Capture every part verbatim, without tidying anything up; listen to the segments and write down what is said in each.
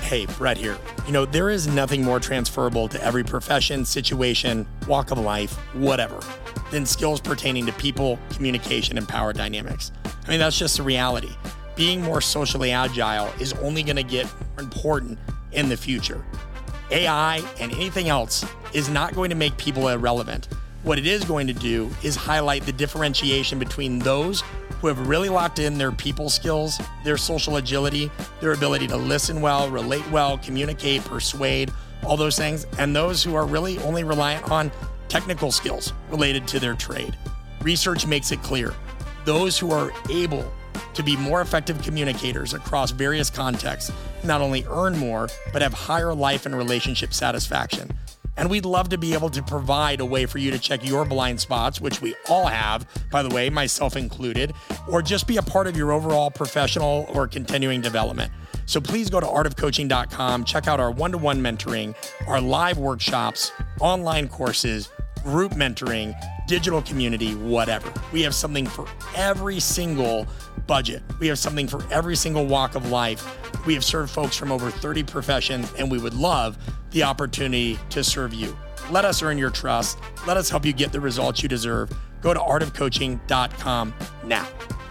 Hey, Brett here. You know, there is nothing more transferable to every profession, situation, walk of life, whatever, than skills pertaining to people, communication, and power dynamics. I mean, that's just the reality. Being more socially agile is only going to get more important in the future. A I and anything else is not going to make people irrelevant. What it is going to do is highlight the differentiation between those who have really locked in their people skills, their social agility, their ability to listen well, relate well, communicate, persuade, all those things, and those who are really only reliant on technical skills related to their trade. Research makes it clear. Those who are able to be more effective communicators across various contexts not only earn more, but have higher life and relationship satisfaction. And we'd love to be able to provide a way for you to check your blind spots, which we all have, by the way, myself included, or just be a part of your overall professional or continuing development. So please go to art of coaching dot com, check out our one-to-one mentoring, our live workshops, online courses, group mentoring, digital community, whatever. We have something for every single budget. We have something for every single walk of life. We have served folks from over thirty professions, and we would love the opportunity to serve you. Let us earn your trust. Let us help you get the results you deserve. Go to art of coaching dot com now.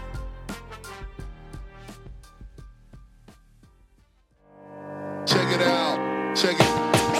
Check it out. Check it.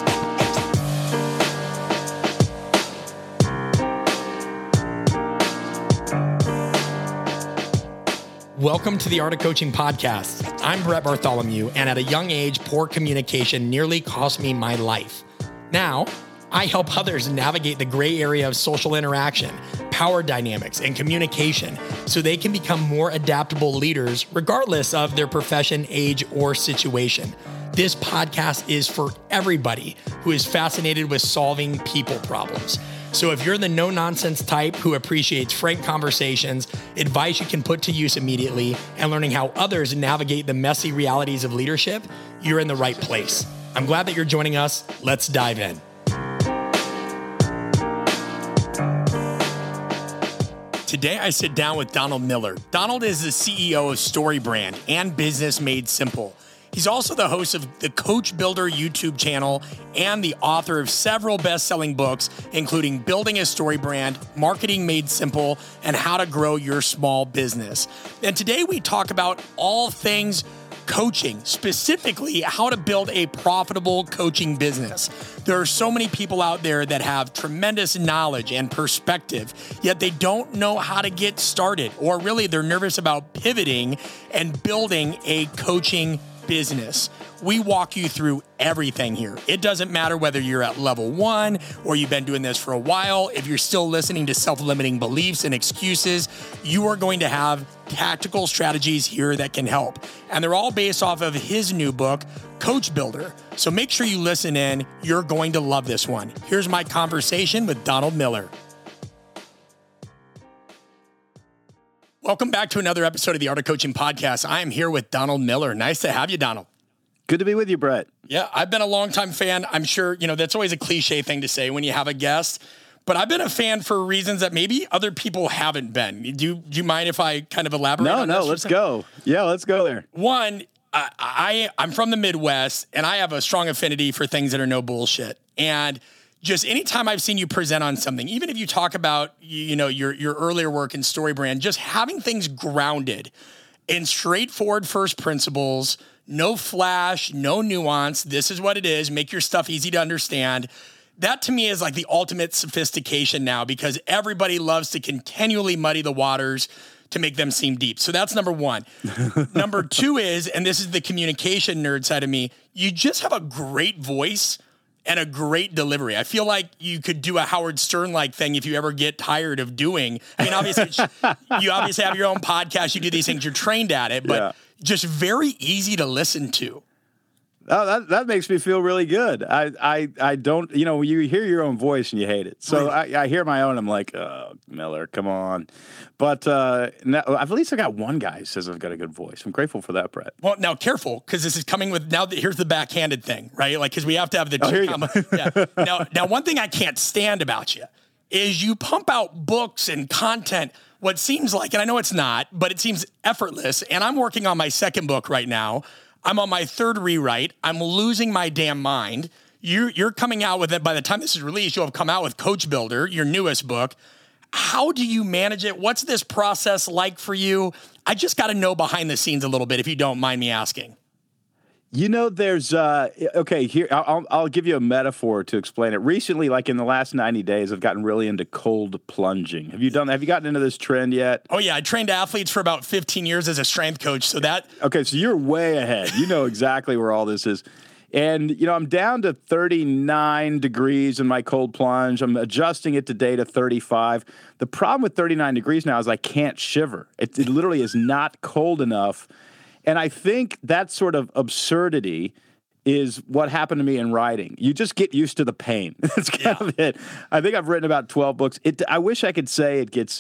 Welcome to the Art of Coaching podcast. I'm Brett Bartholomew, and at a young age, poor communication nearly cost me my life. Now, I help others navigate the gray area of social interaction, power dynamics, and communication so they can become more adaptable leaders regardless of their profession, age, or situation. This podcast is for everybody who is fascinated with solving people problems. So if you're the no-nonsense type who appreciates frank conversations, advice you can put to use immediately, and learning how others navigate the messy realities of leadership, you're in the right place. I'm glad that you're joining us. Let's dive in. Today, I sit down with Donald Miller. Donald is the C E O of StoryBrand and Business Made Simple. He's also the host of the Coach Builder YouTube channel and the author of several best-selling books, including Building a Story Brand, Marketing Made Simple, and How to Grow Your Small Business. And today we talk about all things coaching, specifically how to build a profitable coaching business. There are so many people out there that have tremendous knowledge and perspective, yet they don't know how to get started, or really they're nervous about pivoting and building a coaching business. We walk you through everything here. It doesn't matter whether you're at level one or you've been doing this for a while. If you're still listening to self-limiting beliefs and excuses, you are going to have tactical strategies here that can help. And they're all based off of his new book, Coach Builder. So make sure you listen in. You're going to love this one. Here's my conversation with Donald Miller. Welcome back to another episode of the Art of Coaching podcast. I am here with Donald Miller. Nice to have you, Donald. Good to be with you, Brett. Yeah, I've been a longtime fan. I'm sure, you know, that's always a cliche thing to say when you have a guest, but I've been a fan for reasons that maybe other people haven't been. Do you, do you mind if I kind of elaborate no, on No, this? no, let's go. Yeah, let's go there. One, I, I, I'm from the Midwest, and I have a strong affinity for things that are no bullshit. And just anytime I've seen you present on something, even if you talk about, you know, your, your earlier work in StoryBrand, just having things grounded in straightforward first principles, no flash, no nuance. This is what it is. Make your stuff easy to understand. That to me is like the ultimate sophistication now, because everybody loves to continually muddy the waters to make them seem deep. So that's number one. Number two is, and this is the communication nerd side of me, you just have a great voice and a great delivery. I feel like you could do a Howard Stern-like thing if you ever get tired of doing. I mean, obviously, you obviously have your own podcast. You do these things. You're trained at it, but yeah. Just very easy to listen to. Oh, that that makes me feel really good. I, I, I don't, you know, you hear your own voice and you hate it. So right. I, I hear my own. I'm like, oh, Miller, come on. But uh, now, at least I got one guy who says I've got a good voice. I'm grateful for that, Brett. Well, now careful, because this is coming with now. The, here's the backhanded thing, right? Like, because we have to have the. Oh, here you comma, yeah. Now, now, one thing I can't stand about you is you pump out books and content. What seems like, and I know it's not, but it seems effortless. And I'm working on my second book right now. I'm on my third rewrite. I'm losing my damn mind. You, you're coming out with it. By the time this is released, you'll have come out with Coach Builder, your newest book. How do you manage it? What's this process like for you? I just got to know behind the scenes a little bit, if you don't mind me asking. You know, there's, uh, okay, here, I'll, I'll give you a metaphor to explain it. Recently, like in the last ninety days, I've gotten really into cold plunging. Have you done, have you gotten into this trend yet? Oh, yeah. I trained athletes for about fifteen years as a strength coach. So that. Okay, so you're way ahead. You know exactly where all this is. And, you know, I'm down to thirty-nine degrees in my cold plunge. I'm adjusting it today to thirty-five. The problem with thirty-nine degrees now is I can't shiver. It, it literally is not cold enough. And I think that sort of absurdity is what happened to me in writing. You just get used to the pain. That's kind yeah. of it. I think I've written about twelve books. It, I wish I could say it gets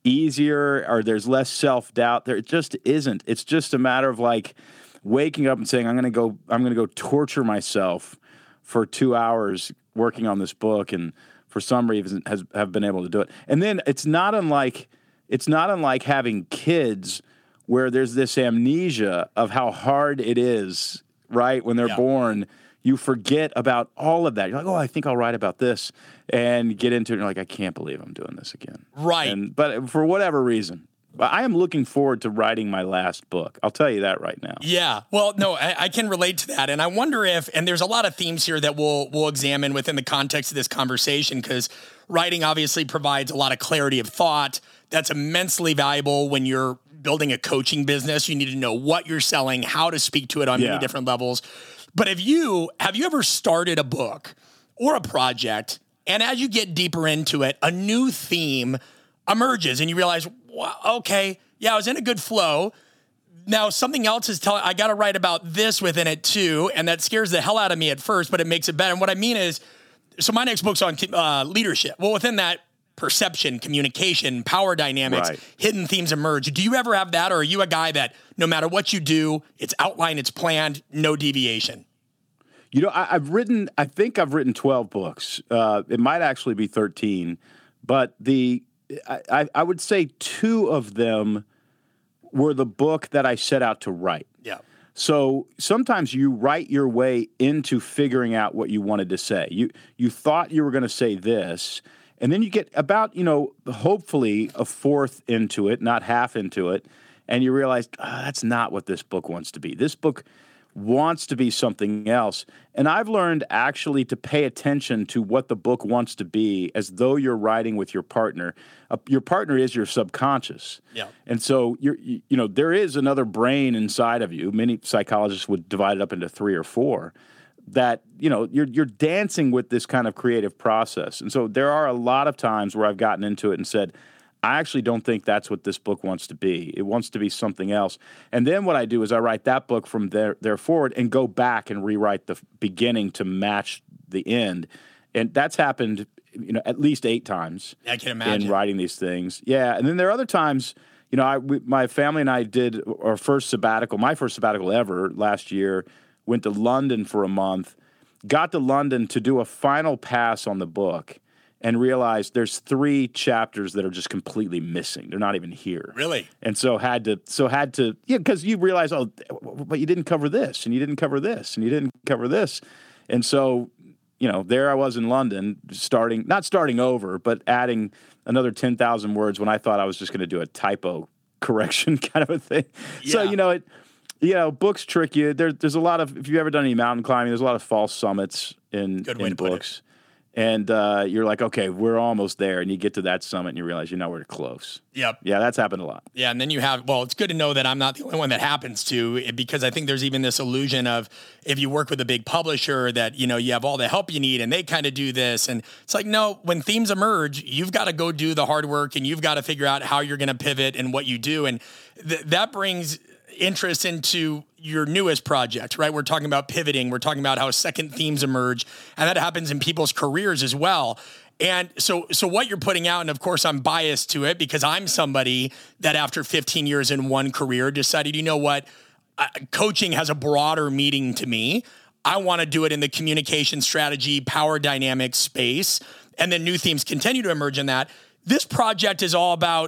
easier or there's less self-doubt. There, it just isn't. It's just a matter of like waking up and saying, I'm going to go, I'm going to go torture myself for two hours working on this book. And for some reason has have been able to do it. And then it's not unlike, it's not unlike having kids where there's this amnesia of how hard it is, right? When they're yeah. born, you forget about all of that. You're like, oh, I think I'll write about this, and get into it, and you're like, I can't believe I'm doing this again. Right. And, but for whatever reason, I am looking forward to writing my last book. I'll tell you that right now. Yeah. Well, no, I, I can relate to that. And I wonder if, and there's a lot of themes here that we'll, we'll examine within the context of this conversation, because writing obviously provides a lot of clarity of thought. That's immensely valuable when you're building a coaching business. You need to know what you're selling, how to speak to it on yeah. many different levels. But have you, have you ever started a book or a project, and as you get deeper into it, a new theme emerges and you realize, well, okay, yeah, I was in a good flow. Now something else is telling, I got to write about this within it too. And that scares the hell out of me at first, but it makes it better. And what I mean is, so my next book's on uh, leadership. Well, within that, perception, communication, power dynamics, right. hidden themes emerge. Do you ever have that, or are you a guy that no matter what you do, it's outlined, it's planned, no deviation? You know, I, I've written, I think I've written twelve books. Uh, it might actually be thirteen, but the I, I would say two of them were the book that I set out to write. Yeah. So sometimes you write your way into figuring out what you wanted to say. You you thought you were going to say this, and then you get about, you know, hopefully a fourth into it, not half into it, and you realize, oh, that's not what this book wants to be. This book wants to be something else. And I've learned actually to pay attention to what the book wants to be as though you're writing with your partner. Uh, your partner is your subconscious. Yeah. And so, you're, you, you know, there is another brain inside of you. Many psychologists would divide it up into three or four. That, you know, you're you're dancing with this kind of creative process. And so there are a lot of times where I've gotten into it and said, I actually don't think that's what this book wants to be. It wants to be something else. And then what I do is I write that book from there, there forward and go back and rewrite the beginning to match the end. And that's happened, you know, at least eight times. I can imagine. In writing these things. Yeah. And then there are other times, you know, I, we, my family and I did our first sabbatical, my first sabbatical ever last year, went to London for a month, got to London to do a final pass on the book, and realized there's three chapters that are just completely missing. They're not even here. Really? And so had to, so had to, yeah, because you realize, oh, but you didn't cover this, and you didn't cover this, and you didn't cover this. And so, you know, there I was in London, starting, not starting over, but adding another ten thousand words when I thought I was just going to do a typo correction kind of a thing. Yeah. So, you know, it, you know, books trick you. There, there's a lot of, if you've ever done any mountain climbing, there's a lot of false summits in, Good way in to put books. It. And uh, you're like, okay, we're almost there. And you get to that summit and you realize you're nowhere close. Yep. Yeah, that's happened a lot. Yeah, and then you have, well, it's good to know that I'm not the only one that happens to, because I think there's even this illusion of if you work with a big publisher that, you know, you have all the help you need and they kind of do this. And it's like, no, when themes emerge, you've got to go do the hard work and you've got to figure out how you're going to pivot and what you do. And th- that brings interest into your newest project, right? We're talking about pivoting. We're talking about how second themes emerge, and that happens in people's careers as well. And so, so what you're putting out, and of course I'm biased to it because I'm somebody that after fifteen years in one career decided, you know what, uh, coaching has a broader meaning to me. I want to do it in the communication strategy, power dynamics space, and then new themes continue to emerge in that. This project is all about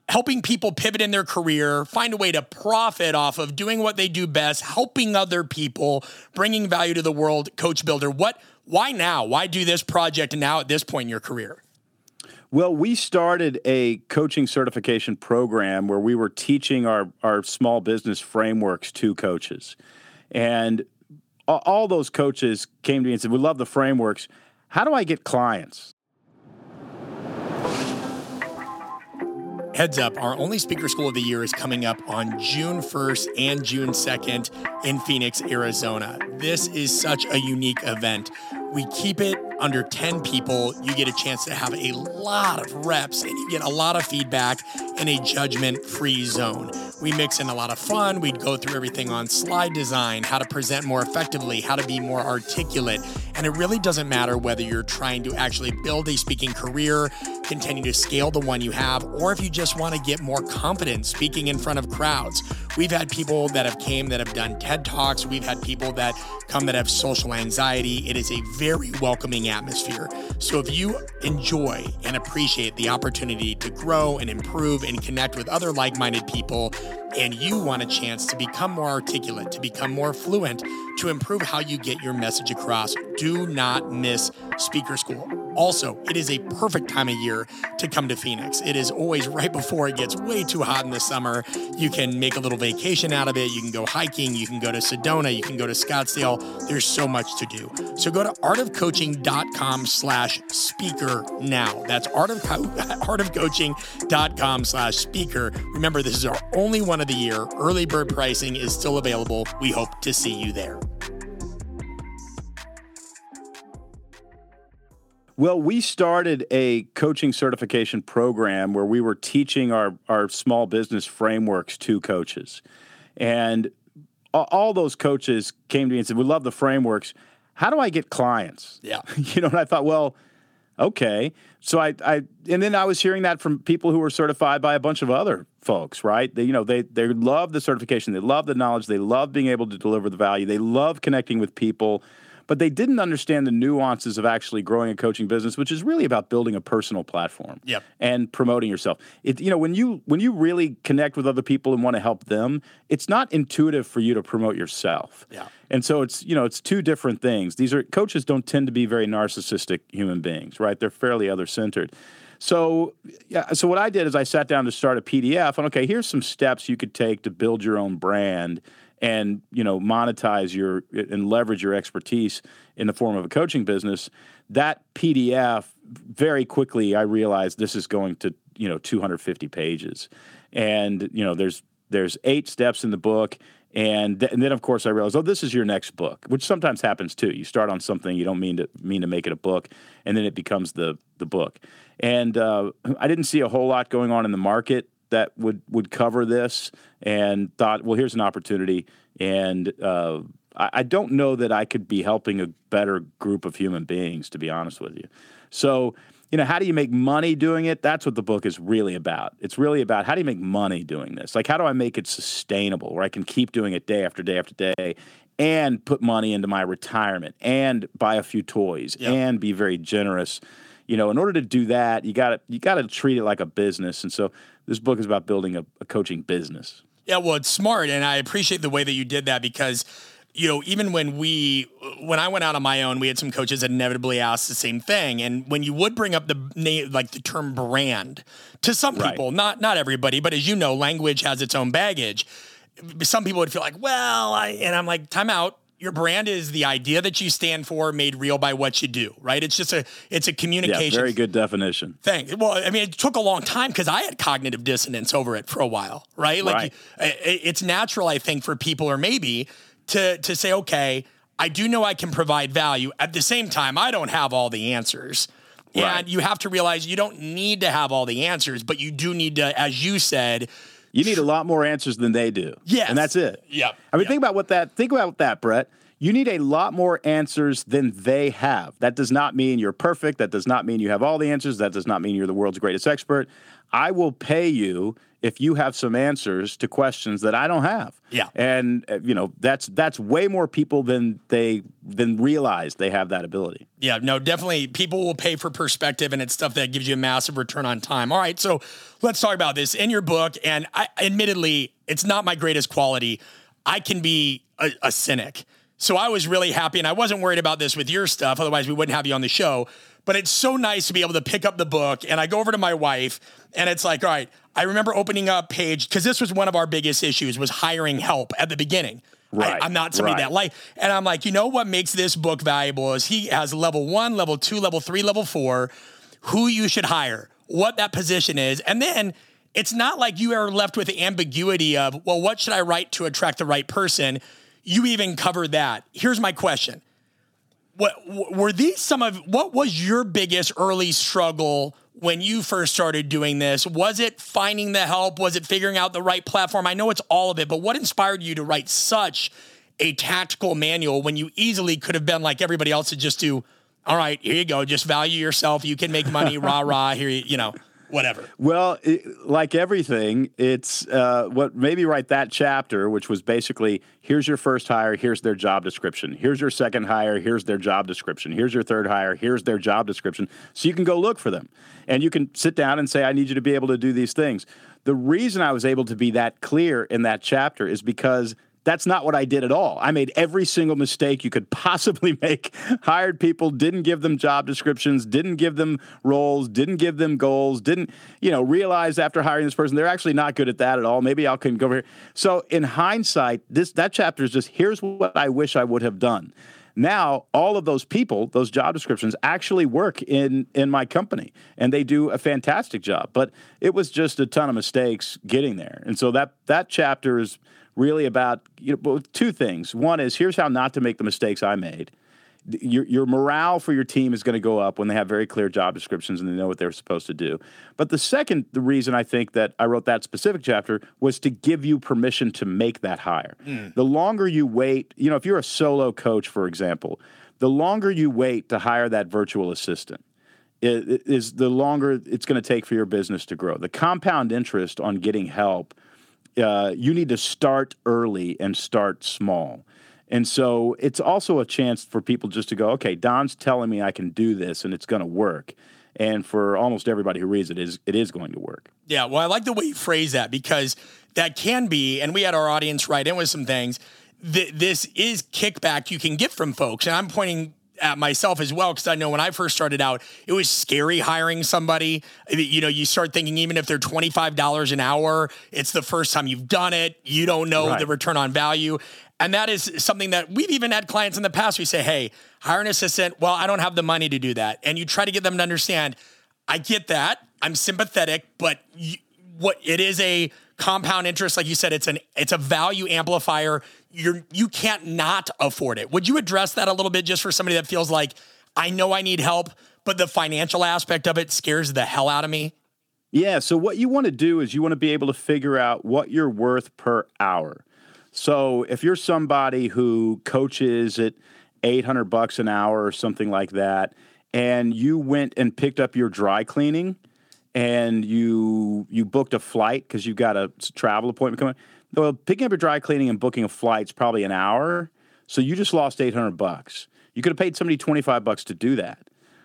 helping people pivot in their career, find a way to profit off of doing what they do best, helping other people, bringing value to the world. Coach Builder, what, why now? Why do this project now at this point in your career? Well, we started a coaching certification program where we were teaching our, our small business frameworks to coaches. And all, all those coaches came to me and said, we love the frameworks. How do I get clients? Heads up, our only Speaker School of the Year is coming up on June first and June second in Phoenix, Arizona. This is such a unique event. We keep it under ten people. You get a chance to have a lot of reps and you get a lot of feedback in a judgment-free zone. We mix in a lot of fun. We'd go through everything on slide design, how to present more effectively, how to be more articulate. And it really doesn't matter whether you're trying to actually build a speaking career, continue to scale the one you have, or if you just want to get more confident speaking in front of crowds. We've had people that have came that have done TED Talks. We've had people that come that have social anxiety. It is a very welcoming atmosphere. So if you enjoy and appreciate the opportunity to grow and improve and connect with other like-minded people, and you want a chance to become more articulate, to become more fluent, to improve how you get your message across, do not miss Speaker School. Also, it is a perfect time of year to come to Phoenix. It is always right before it gets way too hot in the summer. You can make a little vacation out of it. You can go hiking. You can go to Sedona. You can go to Scottsdale. There's so much to do. So go to artofcoaching.com slash speaker now. That's art of co- artofcoaching.com slash speaker. Remember, this is our only one of the year. Early bird pricing is still available. We hope to see you there. Well, we started a coaching certification program where we were teaching our, our small business frameworks to coaches. And all those coaches came to me and said, we love the frameworks. How do I get clients? Yeah. You know, and I thought, well, okay. So I, I, and then I was hearing that from people who were certified by a bunch of other folks, right? They, you know, they, they love the certification. They love the knowledge. They love being able to deliver the value. They love connecting with people. But they didn't understand the nuances of actually growing a coaching business, which is really about building a personal platform yep. and promoting yourself. It, you know, when you when you really connect with other people and want to help them, it's not intuitive for you to promote yourself. Yeah. And so it's you know it's two different things. These are coaches don't tend to be very narcissistic human beings, right? They're fairly other-centered. So yeah, so what I did is I sat down to start a P D F, and okay, here's some steps you could take to build your own brand and, you know, monetize your and leverage your expertise in the form of a coaching business. That P D F, very quickly, I realized this is going to, you know, two hundred fifty pages. And, you know, there's there's eight steps in the book. And, th- and then, of course, I realized, oh, this is your next book, which sometimes happens, too. You start on something, you don't mean to mean to make it a book, and then it becomes the the book. And uh, I didn't see a whole lot going on in the market that would, would cover this, and thought, well, here's an opportunity. And uh, I, I don't know that I could be helping a better group of human beings, to be honest with you. So, you know, how do you make money doing it? That's what the book is really about. It's really about how do you make money doing this? Like, how do I make it sustainable where I can keep doing it day after day after day and put money into my retirement and buy a few toys yep. and be very generous? You know, in order to do that, you got to you got to treat it like a business. And so this book is about building a, a coaching business. Yeah, well, it's smart, and I appreciate the way that you did that because, you know, even when we, when I went out on my own, we had some coaches that inevitably asked the same thing. And when you would bring up the name, like the term brand to some people, right. not not everybody, but as you know, language has its own baggage. Some people would feel like, well, I, and I'm like, time out. Your brand is the idea that you stand for made real by what you do, right? It's just a, it's a communication. Yeah, very good definition. Thing. Well, I mean, it took a long time because I had cognitive dissonance over it for a while, right? Like, right. You, it's natural, I think, for people or maybe to to say, okay, I do know I can provide value. At the same time, I don't have all the answers. Right. And you have to realize you don't need to have all the answers, but you do need to, as you said, you need a lot more answers than they do. Yes. And that's it. Yep. I mean, yep. think about what that, think about that, Brett. You need a lot more answers than they have. That does not mean you're perfect. That does not mean you have all the answers. That does not mean you're the world's greatest expert. I will pay you if you have some answers to questions that I don't have. Yeah. And, uh, you know, that's that's way more people than they than realize they have that ability. Yeah, no, definitely people will pay for perspective, and it's stuff that gives you a massive return on time. All right, so let's talk about this. In your book, and I, admittedly, it's not my greatest quality. I can be a, a cynic. So I was really happy, and I wasn't worried about this with your stuff. Otherwise, we wouldn't have you on the show. But it's so nice to be able to pick up the book, and I go over to my wife, and it's like, all right, I remember opening up page, because this was one of our biggest issues, was hiring help at the beginning. Right, I, I'm not somebody right. that like, and I'm like, you know what makes this book valuable is he has level one, level two, level three, level four, who you should hire, what that position is. And then it's not like you are left with the ambiguity of, well, what should I write to attract the right person? You even covered that. Here's my question. What were these some of, what was your biggest early struggle when you first started doing this? Was it finding the help? Was it figuring out the right platform? I know it's all of it, but what inspired you to write such a tactical manual when you easily could have been like everybody else to just do, all right, here you go. Just value yourself. You can make money, rah, rah, here, you, you know, whatever. Well, it, like everything, it's uh, what maybe write that chapter, which was basically, here's your first hire, here's their job description. Here's your second hire, here's their job description. Here's your third hire, here's their job description. So you can go look for them. And you can sit down and say, I need you to be able to do these things. The reason I was able to be that clear in that chapter is because that's not what I did at all. I made every single mistake you could possibly make. Hired people, didn't give them job descriptions, didn't give them roles, didn't give them goals, didn't, you know, realize after hiring this person, they're actually not good at that at all. Maybe I can go over here. So in hindsight, this that chapter is just, here's what I wish I would have done. Now, all of those people, those job descriptions, actually work in, in my company, and they do a fantastic job. But it was just a ton of mistakes getting there. And so that that chapter is really about, you know, two things. One is, here's how not to make the mistakes I made. Your, your morale for your team is going to go up when they have very clear job descriptions and they know what they're supposed to do. But the second the reason I think that I wrote that specific chapter was to give you permission to make that hire. Mm. The longer you wait, you know, if you're a solo coach, for example, the longer you wait to hire that virtual assistant is, is the longer it's going to take for your business to grow. The compound interest on getting help, uh, you need to start early and start small. And so it's also a chance for people just to go, okay, Don's telling me I can do this and it's going to work. And for almost everybody who reads it, is it is going to work. Yeah, well, I like the way you phrase that, because that can be, and we had our audience write in with some things, th- this is kickback you can get from folks. And I'm pointing at myself as well, because I know when I first started out, it was scary hiring somebody. You know, you start thinking even if they're twenty-five dollars an hour, it's the first time you've done it. You don't know right. the return on value. And that is something that we've even had clients in the past. We say, hey, hire an assistant. Well, I don't have the money to do that. And you try to get them to understand, I get that. I'm sympathetic, but you, what it is a compound interest. Like you said, it's an it's a value amplifier. You're, you can't not afford it. Would you address that a little bit just for somebody that feels like, I know I need help, but the financial aspect of it scares the hell out of me? Yeah, so what you want to do is you want to be able to figure out what you're worth per hour. So if you're somebody who coaches at eight hundred bucks an hour or something like that, and you went and picked up your dry cleaning and you you booked a flight because you've got a travel appointment coming, well, picking up your dry cleaning and booking a flight is probably an hour. So you just lost eight hundred bucks. You could have paid somebody twenty-five bucks to do that.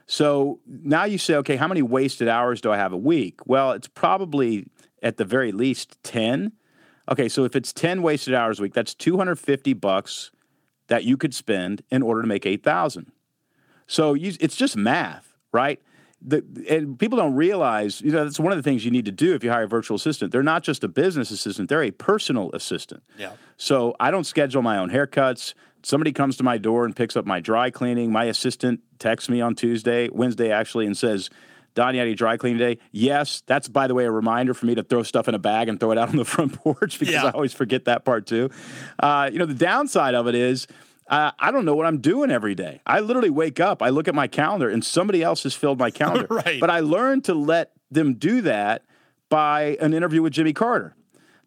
So now you say, okay, how many wasted hours do I have a week? Well, it's probably at the very least ten. Okay, so if it's ten wasted hours a week, that's two hundred fifty bucks that you could spend in order to make eight thousand. So you, it's just math, right? The, and people don't realize, you know, that's one of the things you need to do if you hire a virtual assistant. They're not just a business assistant, they're a personal assistant. Yeah. So I don't schedule my own haircuts. Somebody comes to my door and picks up my dry cleaning. My assistant texts me on Tuesday, Wednesday actually, and says, Don, you had your dry cleaning today? Yes. That's, by the way, a reminder for me to throw stuff in a bag and throw it out on the front porch because yeah. I always forget that part too. Uh, you know, the downside of it is uh, I don't know what I'm doing every day. I literally wake up, I look at my calendar, and somebody else has filled my calendar. Right. But I learned to let them do that by an interview with Jimmy Carter.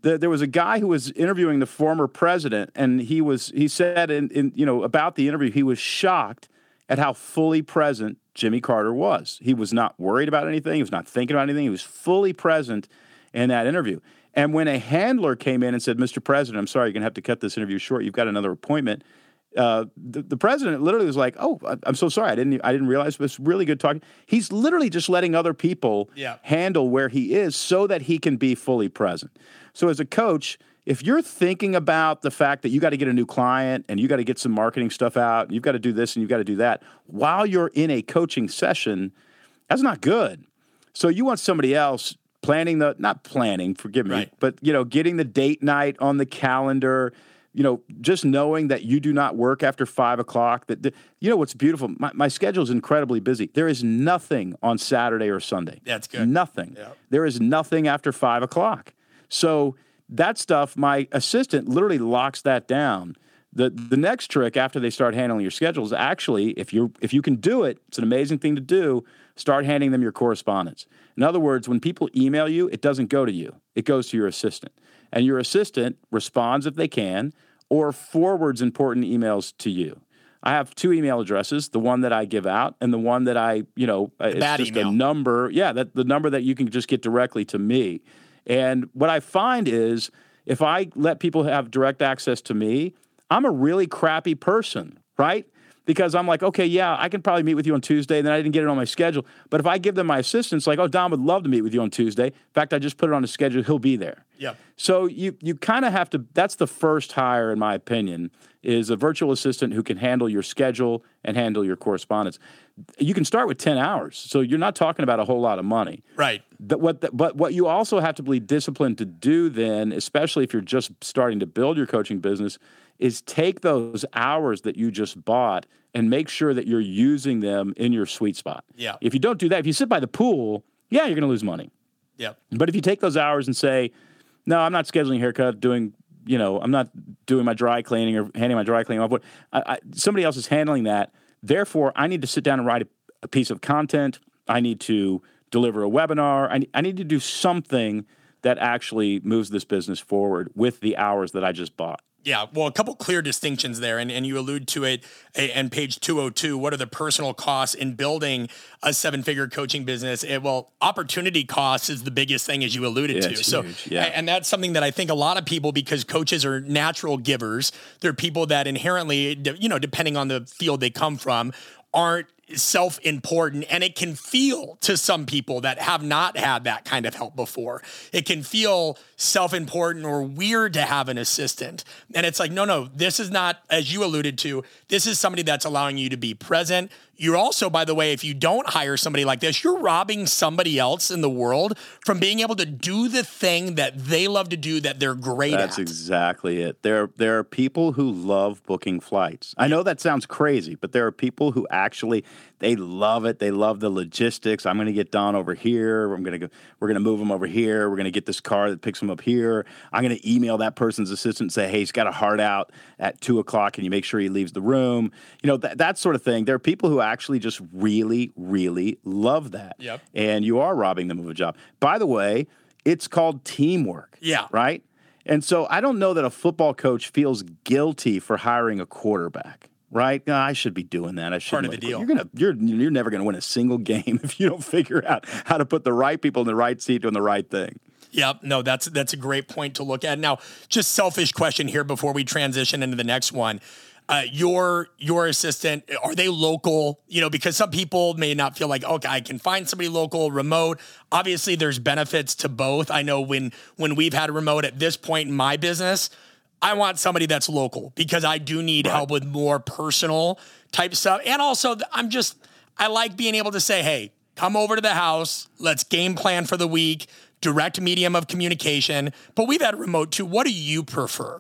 The, there was a guy who was interviewing the former president, and he was he said in, in you know about the interview, he was shocked at how fully present Jimmy Carter was. He was not worried about anything. He was not thinking about anything. He was fully present in that interview. And when a handler came in and said, Mister President, I'm sorry, you're going to have to cut this interview short. You've got another appointment. Uh, the, the president literally was like, "Oh, I'm so sorry. I didn't. I didn't realize. But it's really good talking." He's literally just letting other people yeah. handle where he is so that he can be fully present. So as a coach, if you're thinking about the fact that you got to get a new client and you got to get some marketing stuff out, and you've got to do this and you've got to do that while you're in a coaching session, that's not good. So you want somebody else planning the not planning, forgive me, right. but you know, getting the date night on the calendar. You know, just knowing that you do not work after five o'clock, that, you know, what's beautiful, my, my schedule is incredibly busy. There is nothing on Saturday or Sunday. That's good. Nothing. Yeah. There is nothing after five o'clock. So that stuff, my assistant literally locks that down. The the next trick after they start handling your schedule is actually, if you if you can do it, it's an amazing thing to do, start handing them your correspondence. In other words, when people email you, it doesn't go to you. It goes to your assistant. And your assistant responds if they can, or forwards important emails to you. I have two email addresses, the one that I give out and the one that I, you know, the it's bad just email. a number. Yeah, that the number that you can just get directly to me. And what I find is if I let people have direct access to me, I'm a really crappy person, right? Because I'm like, okay, yeah, I can probably meet with you on Tuesday, and then I didn't get it on my schedule. But if I give them my assistance, like, oh, Don would love to meet with you on Tuesday. In fact, I just put it on the schedule. He'll be there. Yep. So you you kind of have to, that's the first hire, in my opinion, is a virtual assistant who can handle your schedule and handle your correspondence. You can start with ten hours, so you're not talking about a whole lot of money. Right. But what, the, but what you also have to be disciplined to do then, especially if you're just starting to build your coaching business, is take those hours that you just bought and make sure that you're using them in your sweet spot. Yeah. If you don't do that, if you sit by the pool, yeah, you're going to lose money. Yeah. But if you take those hours and say, no, I'm not scheduling a haircut, doing, you know, I'm not doing my dry cleaning or handing my dry cleaning off. I, I, somebody else is handling that. Therefore, I need to sit down and write a, a piece of content. I need to deliver a webinar. I, I need to do something that actually moves this business forward with the hours that I just bought. Yeah, well, a couple clear distinctions there, and, and you allude to it on page two oh two. What are the personal costs in building a seven-figure coaching business? It, well, opportunity costs is the biggest thing, as you alluded Yeah, to. it's So, huge, yeah. and that's something that I think a lot of people, because coaches are natural givers, they're people that inherently, you know, depending on the field they come from, aren't self-important, and it can feel to some people that have not had that kind of help before. It can feel self-important or weird to have an assistant. And it's like, no, no, this is not, as you alluded to, this is somebody that's allowing you to be present. You're also, by the way, if you don't hire somebody like this, you're robbing somebody else in the world from being able to do the thing that they love to do, that they're great at. That's exactly it. There, there are people who love booking flights. I know that sounds crazy, but there are people who actually, they love it. They love the logistics. I'm going to get Don over here. I'm going to go, we're going to move him over here. We're going to get this car that picks him up here. I'm going to email that person's assistant and say, hey, he's got a heart out at two o'clock. Can you make sure he leaves the room? You know, that, that sort of thing. There are people who actually just really, really love that. Yep. And you are robbing them of a job. By the way, it's called teamwork. Yeah. Right? And so I don't know that a football coach feels guilty for hiring a quarterback. Right? No, I should be doing that. I should. Part of the deal. You're gonna, you're, you're never going to win a single game if you don't figure out how to put the right people in the right seat doing the right thing. Yep. No, that's that's a great point to look at. Now, just selfish question here before we transition into the next one. Uh, your your assistant, are they local? You know, because some people may not feel like, okay, I can find somebody local, remote. Obviously, there's benefits to both. I know when when we've had remote at this point in my business, I want somebody that's local because I do need Right. help with more personal type stuff. And also, I'm just, I like being able to say, hey, come over to the house. Let's game plan for the week. Direct medium of communication. But we've had remote too. What do you prefer?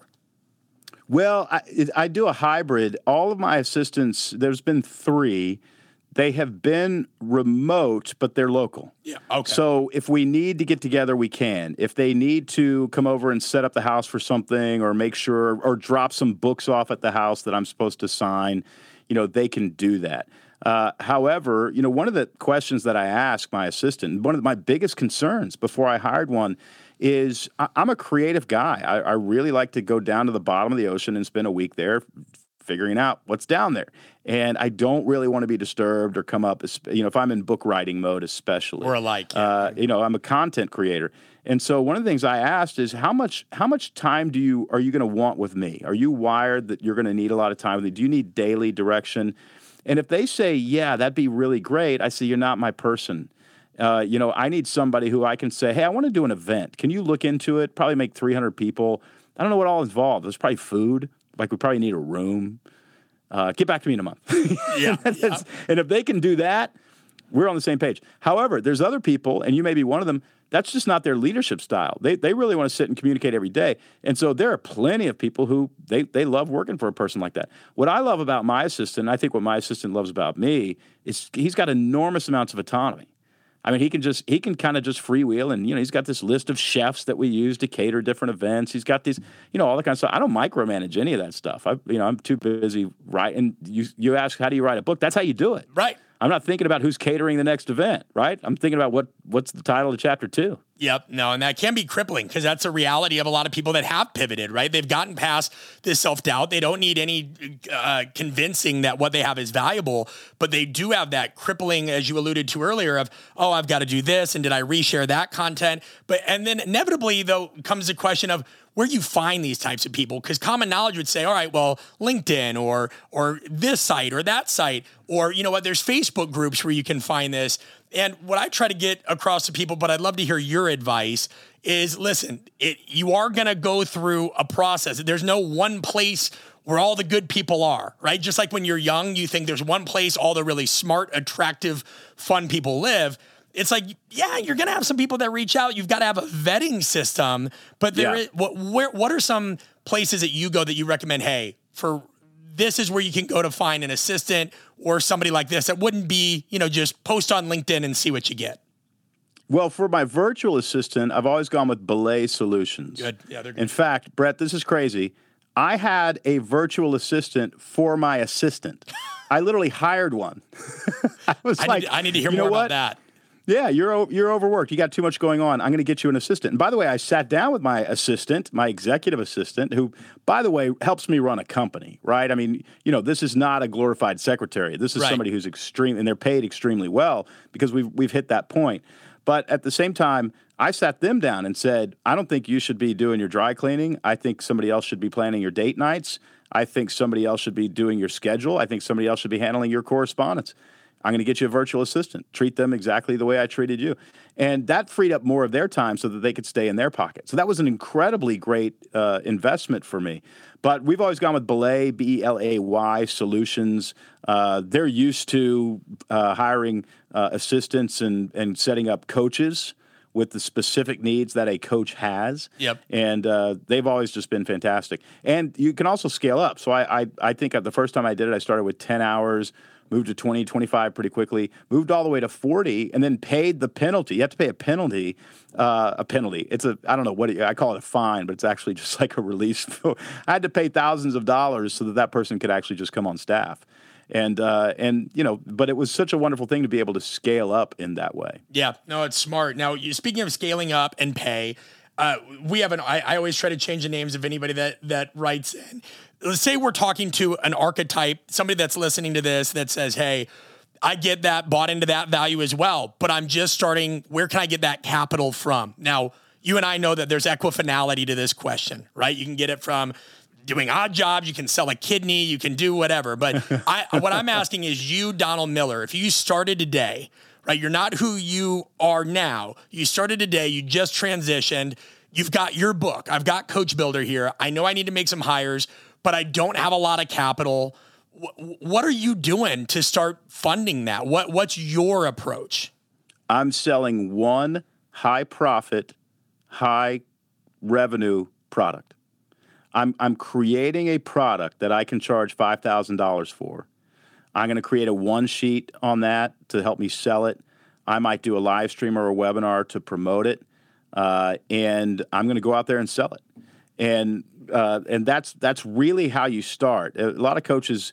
Well, I, it- I do a hybrid. All of my assistants, there's been three. They have been remote, but they're local. Yeah. Okay. So if we need to get together, we can. If they need to come over and set up the house for something or make sure or drop some books off at the house that I'm supposed to sign, you know, they can do that. Uh, however, you know, one of the questions that I ask my assistant, one of my biggest concerns before I hired one, is I- I'm a creative guy. I, I really like to go down to the bottom of the ocean and spend a week there figuring out what's down there. And I don't really want to be disturbed or come up, you know, if I'm in book writing mode, especially. Or alike. Yeah. Uh, you know, I'm a content creator. And so one of the things I asked is how much how much time do you are you going to want with me? Are you wired that you're going to need a lot of time with me? Do you need daily direction? And if they say, yeah, that'd be really great, I say, you're not my person. Uh, you know, I need somebody who I can say, hey, I want to do an event. Can you look into it? Probably make three hundred people. I don't know what all involved. There's probably food. Like we probably need a room. Uh, get back to me in a month. Yeah, yeah. And if they can do that, we're on the same page. However, there's other people, and you may be one of them, that's just not their leadership style. They they really want to sit and communicate every day. And so there are plenty of people who they, they love working for a person like that. What I love about my assistant, I think what my assistant loves about me, is he's got enormous amounts of autonomy. I mean, he can just he can kind of just freewheel, and you know, he's got this list of chefs that we use to cater different events. He's got these, you know, all that kind of stuff. I don't micromanage any of that stuff. I, you know, I'm too busy writing. You you ask, how do you write a book? That's how you do it. Right. I'm not thinking about who's catering the next event, right? I'm thinking about what what's the title of chapter two. Yep. No, and that can be crippling because that's a reality of a lot of people that have pivoted, right? They've gotten past this self-doubt. They don't need any uh, convincing that what they have is valuable, but they do have that crippling, as you alluded to earlier, of, oh, I've got to do this, and did I reshare that content? But and then inevitably, though, comes the question of where you find these types of people, because common knowledge would say, all right, well, LinkedIn or or this site or that site, or you know what, there's Facebook groups where you can find this. And what I try to get across to people, but I'd love to hear your advice, is listen, it, you are going to go through a process. There's no one place where all the good people are, right? Just like when you're young, you think there's one place all the really smart, attractive, fun people live. It's like, yeah, you're going to have some people that reach out. You've got to have a vetting system. But there Yeah. is, what, where, what are some places that you go that you recommend, hey, for this is where you can go to find an assistant or somebody like this that wouldn't be, you know, just post on LinkedIn and see what you get? Well, for my virtual assistant, I've always gone with Belay Solutions. Good. Yeah, they're good. In fact, Brett, this is crazy. I had a virtual assistant for my assistant. I literally hired one. I was I, like, need, I need to hear you know more about what? that. Yeah, you're o- you're overworked. You got too much going on. I'm going to get you an assistant. And by the way, I sat down with my assistant, my executive assistant, who, by the way, helps me run a company, right? I mean, you know, this is not a glorified secretary. This is Right. somebody who's extreme, and they're paid extremely well because we've we've hit that point. But at the same time, I sat them down and said, I don't think you should be doing your dry cleaning. I think somebody else should be planning your date nights. I think somebody else should be doing your schedule. I think somebody else should be handling your correspondence. I'm going to get you a virtual assistant. Treat them exactly the way I treated you. And that freed up more of their time so that they could stay in their pocket. So that was an incredibly great uh, investment for me. But we've always gone with Belay, B E L A Y Solutions. Uh, they're used to uh, hiring uh, assistants and, and setting up coaches with the specific needs that a coach has. Yep. And uh, they've always just been fantastic. And you can also scale up. So I, I, I think the first time I did it, I started with ten hours, moved to twenty, twenty-five pretty quickly, moved all the way to forty, and then paid the penalty. You have to pay a penalty, uh, a penalty. It's a, I don't know what, it, I call it a fine, but it's actually just like a release. I had to pay thousands of dollars so that that person could actually just come on staff. And, uh, and you know, but it was such a wonderful thing to be able to scale up in that way. Yeah, no, it's smart. Now, you, speaking of scaling up and pay, uh, we have an, I, I always try to change the names of anybody that, that writes in. Let's say we're talking to an archetype, somebody that's listening to this that says, hey, I get that, bought into that value as well, but I'm just starting, where can I get that capital from? Now, you and I know that there's equifinality to this question, right? You can get it from doing odd jobs, you can sell a kidney, you can do whatever. But I, what I'm asking is you, Donald Miller, if you started today, right? You're not who you are now. You started today, you just transitioned, you've got your book. I've got Coach Builder here. I know I need to make some hires, but I don't have a lot of capital. W- what are you doing to start funding that? What What's your approach? I'm selling one high profit, high revenue product. I'm I'm creating a product that I can charge five thousand dollars for. I'm going to create a one sheet on that to help me sell it. I might do a live stream or a webinar to promote it, uh, and I'm going to go out there and sell it. And uh, and that's that's really how you start. A lot of coaches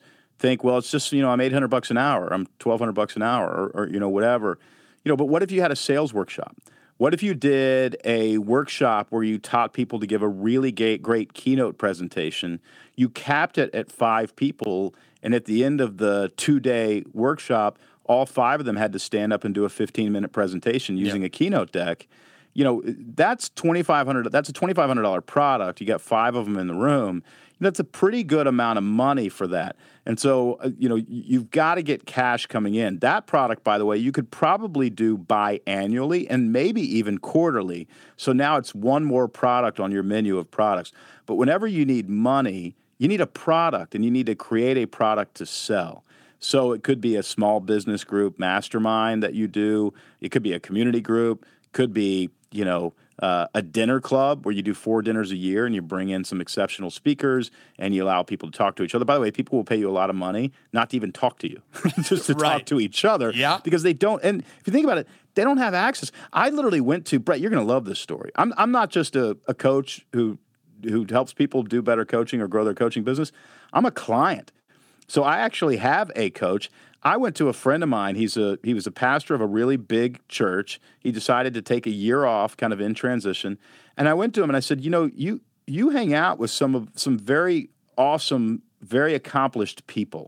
think, well, it's just, you know, I'm eight hundred bucks an hour, I'm twelve hundred bucks an hour, or, or, you know, whatever. You know, but what if you had a sales workshop? What if you did a workshop where you taught people to give a really great, great keynote presentation? You capped it at five people, and at the end of the two-day workshop, all five of them had to stand up and do a fifteen-minute presentation using Yep. a keynote deck. You know, that's twenty-five hundred. That's a twenty-five hundred dollar product. You got five of them in the room. That's a pretty good amount of money for that. And so, uh, you know, you've got to get cash coming in. That product, by the way, you could probably do biannually and maybe even quarterly. So now it's one more product on your menu of products. But whenever you need money, you need a product, and you need to create a product to sell. So it could be a small business group mastermind that you do. It could be a community group. Could be, you know, uh, a dinner club where you do four dinners a year and you bring in some exceptional speakers and you allow people to talk to each other. By the way, people will pay you a lot of money not to even talk to you, just to Right. talk to each other. Yeah. Because they don't, and if you think about it, they don't have access. I literally went to, Brett, you're going to love this story. I'm, I'm not just a, a coach who, who helps people do better coaching or grow their coaching business. I'm a client. So I actually have a coach. I went to a friend of mine. He's a he was a pastor of a really big church. He decided to take a year off, kind of in transition. And I went to him and I said, you know, you you hang out with some of some very awesome, very accomplished people.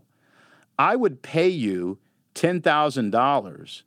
I would pay you ten thousand dollars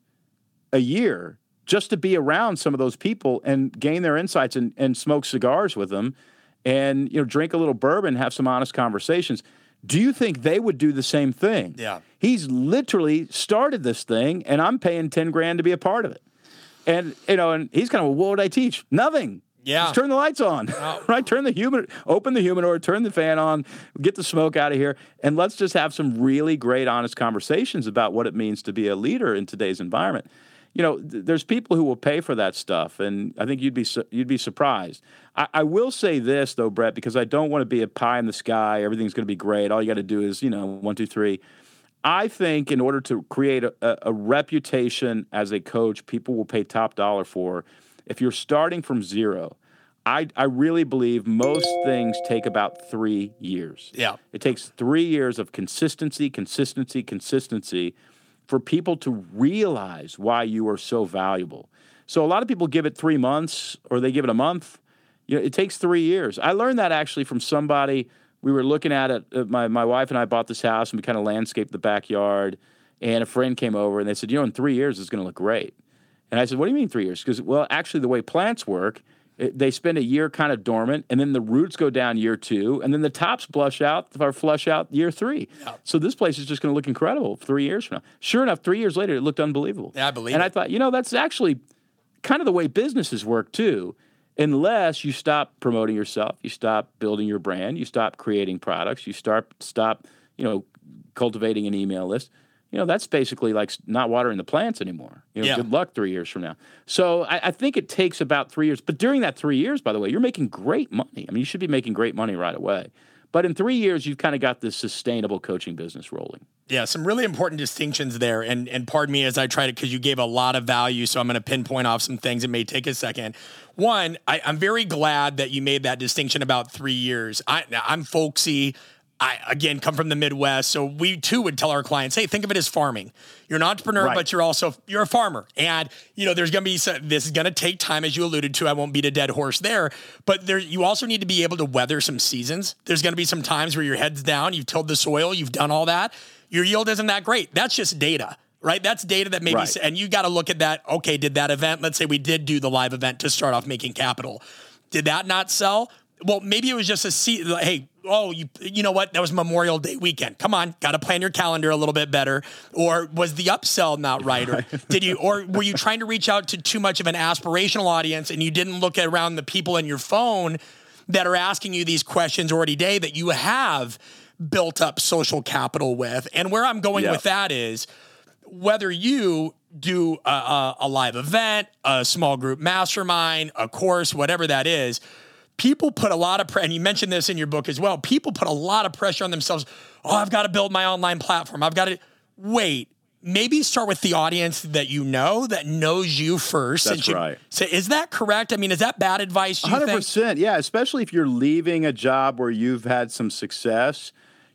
a year just to be around some of those people and gain their insights and, and smoke cigars with them, and you know, drink a little bourbon, have some honest conversations. Do you think they would do the same thing? Yeah. He's literally started this thing, and I'm paying ten grand to be a part of it. And, you know, and he's kind of, well, what would I teach? Nothing. Yeah. Just turn the lights on, Oh. right? Turn the humidor, open the humidor, turn the fan on, get the smoke out of here, and let's just have some really great, honest conversations about what it means to be a leader in today's environment. You know, th- there's people who will pay for that stuff, and I think you'd be su- you'd be surprised. I, I will say this though, Brett, because I don't want to be a pie in the sky. Everything's going to be great. All you got to do is, you know, one, two, three. I think in order to create a, a, a reputation as a coach, people will pay top dollar for. If you're starting from zero, I I really believe most things take about three years. Yeah. It takes three years of consistency, consistency, consistency for people to realize why you are so valuable. So a lot of people give it three months or they give it a month. You know, it takes three years. I learned that actually from somebody. We were looking at it. Uh, my, my wife and I bought this house, and we kind of landscaped the backyard. And a friend came over, and they said, you know, in three years, it's going to look great. And I said, what do you mean three years? Because, well, actually, the way plants work, it, they spend a year kind of dormant, and then the roots go down year two, and then the tops blush out or flush out year three. Yeah. So this place is just going to look incredible three years from now. Sure enough, three years later, it looked unbelievable. Yeah, I believe And it. I thought, you know, that's actually kind of the way businesses work, too. Unless you stop promoting yourself, you stop building your brand, you stop creating products, you start stop, you know, cultivating an email list. You know, that's basically like not watering the plants anymore. You know, Yeah. good luck three years from now. So I, I think it takes about three years. But during that three years, by the way, you're making great money. I mean, you should be making great money right away. But in three years, you've kind of got this sustainable coaching business rolling. Yeah, some really important distinctions there. And and pardon me as I try to, because you gave a lot of value, so I'm going to pinpoint off some things. It may take a second. One, I, I'm very glad that you made that distinction about three years. I, I'm folksy. I, again, come from the Midwest. So we too would tell our clients, hey, think of it as farming. You're an entrepreneur, Right. but you're also, you're a farmer. And, you know, there's going to be, some, this is going to take time, as you alluded to. I won't beat a dead horse there, but there, you also need to be able to weather some seasons. There's going to be some times where your head's down, you've tilled the soil, you've done all that. Your yield isn't that great. That's just data, right? That's data that maybe, Right. and you got to look at that. Okay, did that event, let's say we did do the live event to start off making capital. Did that not sell? Well, maybe it was just a see. Like, hey, oh, you you know what? That was Memorial Day weekend. Come on, got to plan your calendar a little bit better. Or was the upsell not right? Or did you? Or were you trying to reach out to too much of an aspirational audience and you didn't look at around the people in your phone that are asking you these questions already day that you have built up social capital with? And where I'm going Yeah. with that is whether you do a, a, a live event, a small group mastermind, a course, whatever that is. People put a lot of pressure, and you mentioned this in your book as well. People put a lot of pressure on themselves. Oh, I've got to build my online platform. I've got to wait. Maybe start with the audience that you know, that knows you first. That's and should, right. So is that correct? I mean, is that bad advice? You one hundred think? percent. Yeah, especially if you're leaving a job where you've had some success.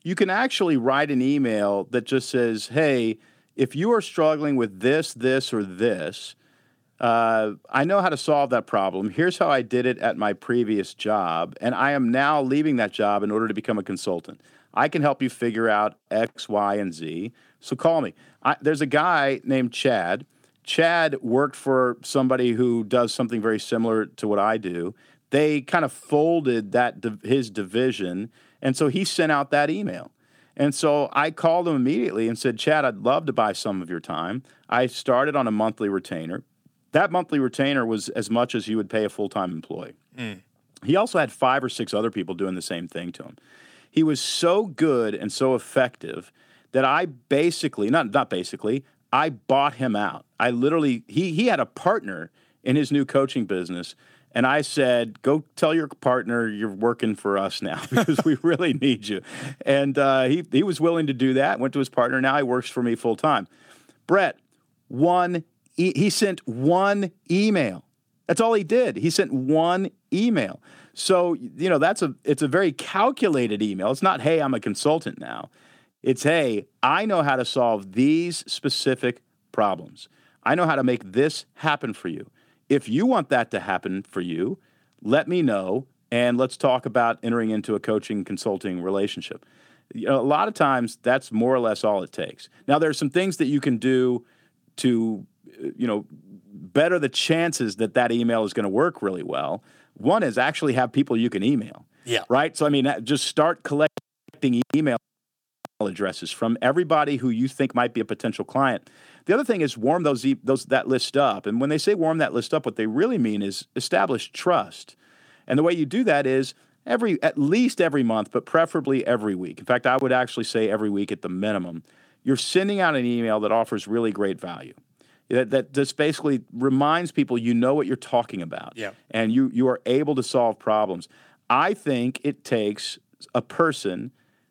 you can actually write an email that just says, hey, if you are struggling with this, this, or this, uh, I know how to solve that problem. Here's how I did it at my previous job, and I am now leaving that job in order to become a consultant. I can help you figure out X, Y, and Z, so call me. I, there's a guy named Chad. Chad worked for somebody who does something very similar to what I do. They kind of folded that his division, and so he sent out that email. And so I called him immediately and said, Chad, I'd love to buy some of your time. I started on a monthly retainer. That monthly retainer was as much as you would pay a full-time employee. Mm. He also had five or six other people doing the same thing to him. He was so good and so effective that I basically, not not basically, I bought him out. I literally, he he had a partner in his new coaching business. And I said, go tell your partner you're working for us now because we really need you. And uh, he, he was willing to do that, went to his partner. Now he works for me full time. Brett, one e- he sent one email. That's all he did. He sent one email. So, you know, that's a it's a very calculated email. It's not, hey, I'm a consultant now. It's, hey, I know how to solve these specific problems. I know how to make this happen for you. If you want that to happen for you, let me know, and let's talk about entering into a coaching consulting relationship. You know, a lot of times, that's more or less all it takes. Now, there are some things that you can do to, you know, better the chances that that email is going to work really well. One is actually have people you can email. Yeah. Right? So, I mean, just start collecting email addresses from everybody who you think might be a potential client. The other thing is warm those those that list up. And when they say warm that list up, what they really mean is establish trust. And the way you do that is every at least every month, but preferably every week. In fact, I would actually say every week at the minimum. You're sending out an email that offers really great value. That, that just basically reminds people you know what you're talking about. Yeah. And you you are able to solve problems. I think it takes a person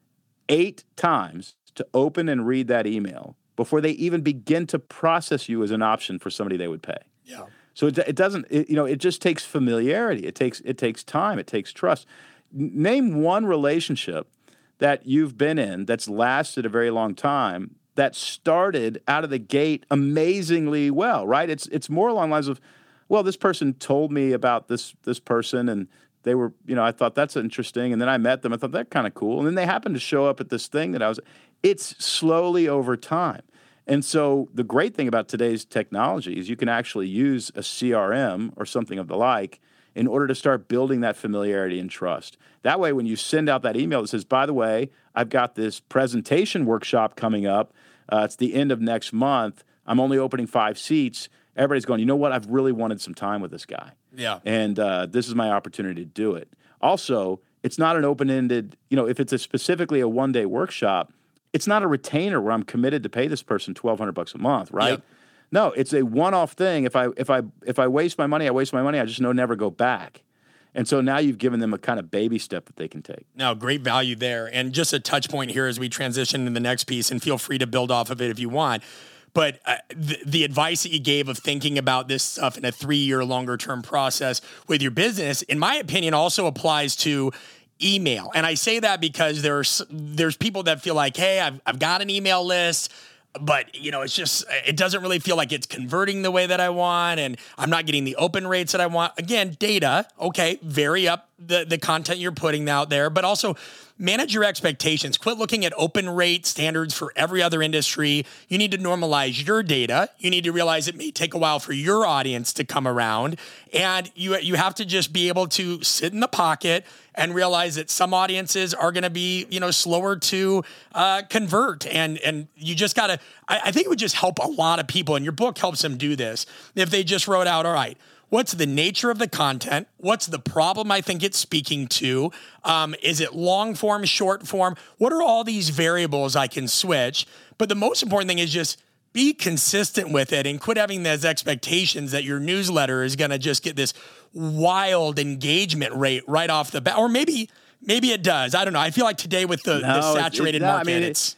eight times to open and read that email before they even begin to process you as an option for somebody they would pay. Yeah. So it, it doesn't, it, you know, it just takes familiarity. It takes it takes time. It takes trust. N- name one relationship that you've been in that's lasted a very long time that started out of the gate amazingly well, right? It's it's more along the lines of, well, this person told me about this this person and they were, you know, I thought that's interesting. And then I met them. I thought that's kind of cool. And then they happened to show up at this thing that I was, it's slowly over time. And so the great thing about today's technology is you can actually use a C R M or something of the like in order to start building that familiarity and trust. That way, when you send out that email that says, by the way, I've got this presentation workshop coming up. Uh, it's the end of next month. I'm only opening five seats. Everybody's going, you know what? I've really wanted some time with this guy. Yeah. And uh, this is my opportunity to do it. Also, it's not an open-ended, you know, if it's a specifically a one-day workshop, it's not a retainer where I'm committed to pay this person twelve hundred bucks a month, right? Yep. No, it's a one-off thing. If I if I if I waste my money, I waste my money. I just know never go back. And so now you've given them a kind of baby step that they can take. Now, great value there. And just a touch point here as we transition to the next piece, and feel free to build off of it if you want. But uh, the, the advice that you gave of thinking about this stuff in a three-year longer-term process with your business, in my opinion, also applies to email. And I say that because there's there's people that feel like, hey, I've I've got an email list, but you know, it's just it doesn't really feel like it's converting the way that I want, and I'm not getting the open rates that I want. Again, data, okay, vary up the the content you're putting out there, but also manage your expectations. Quit looking at open rate standards for every other industry. You need to normalize your data. You need to realize it may take a while for your audience to come around. And you you have to just be able to sit in the pocket and realize that some audiences are going to be, you know, slower to uh, convert. And and you just got to, I, I think it would just help a lot of people. And your book helps them do this. If they just wrote out, all right, what's the nature of the content? What's the problem I think it's speaking to? Um, is it long form, short form? What are all these variables I can switch? But the most important thing is just be consistent with it and quit having those expectations that your newsletter is going to just get this wild engagement rate right off the bat. Or maybe maybe it does. I don't know. I feel like today with the, no, the saturated it, it, no, market, I mean, it's...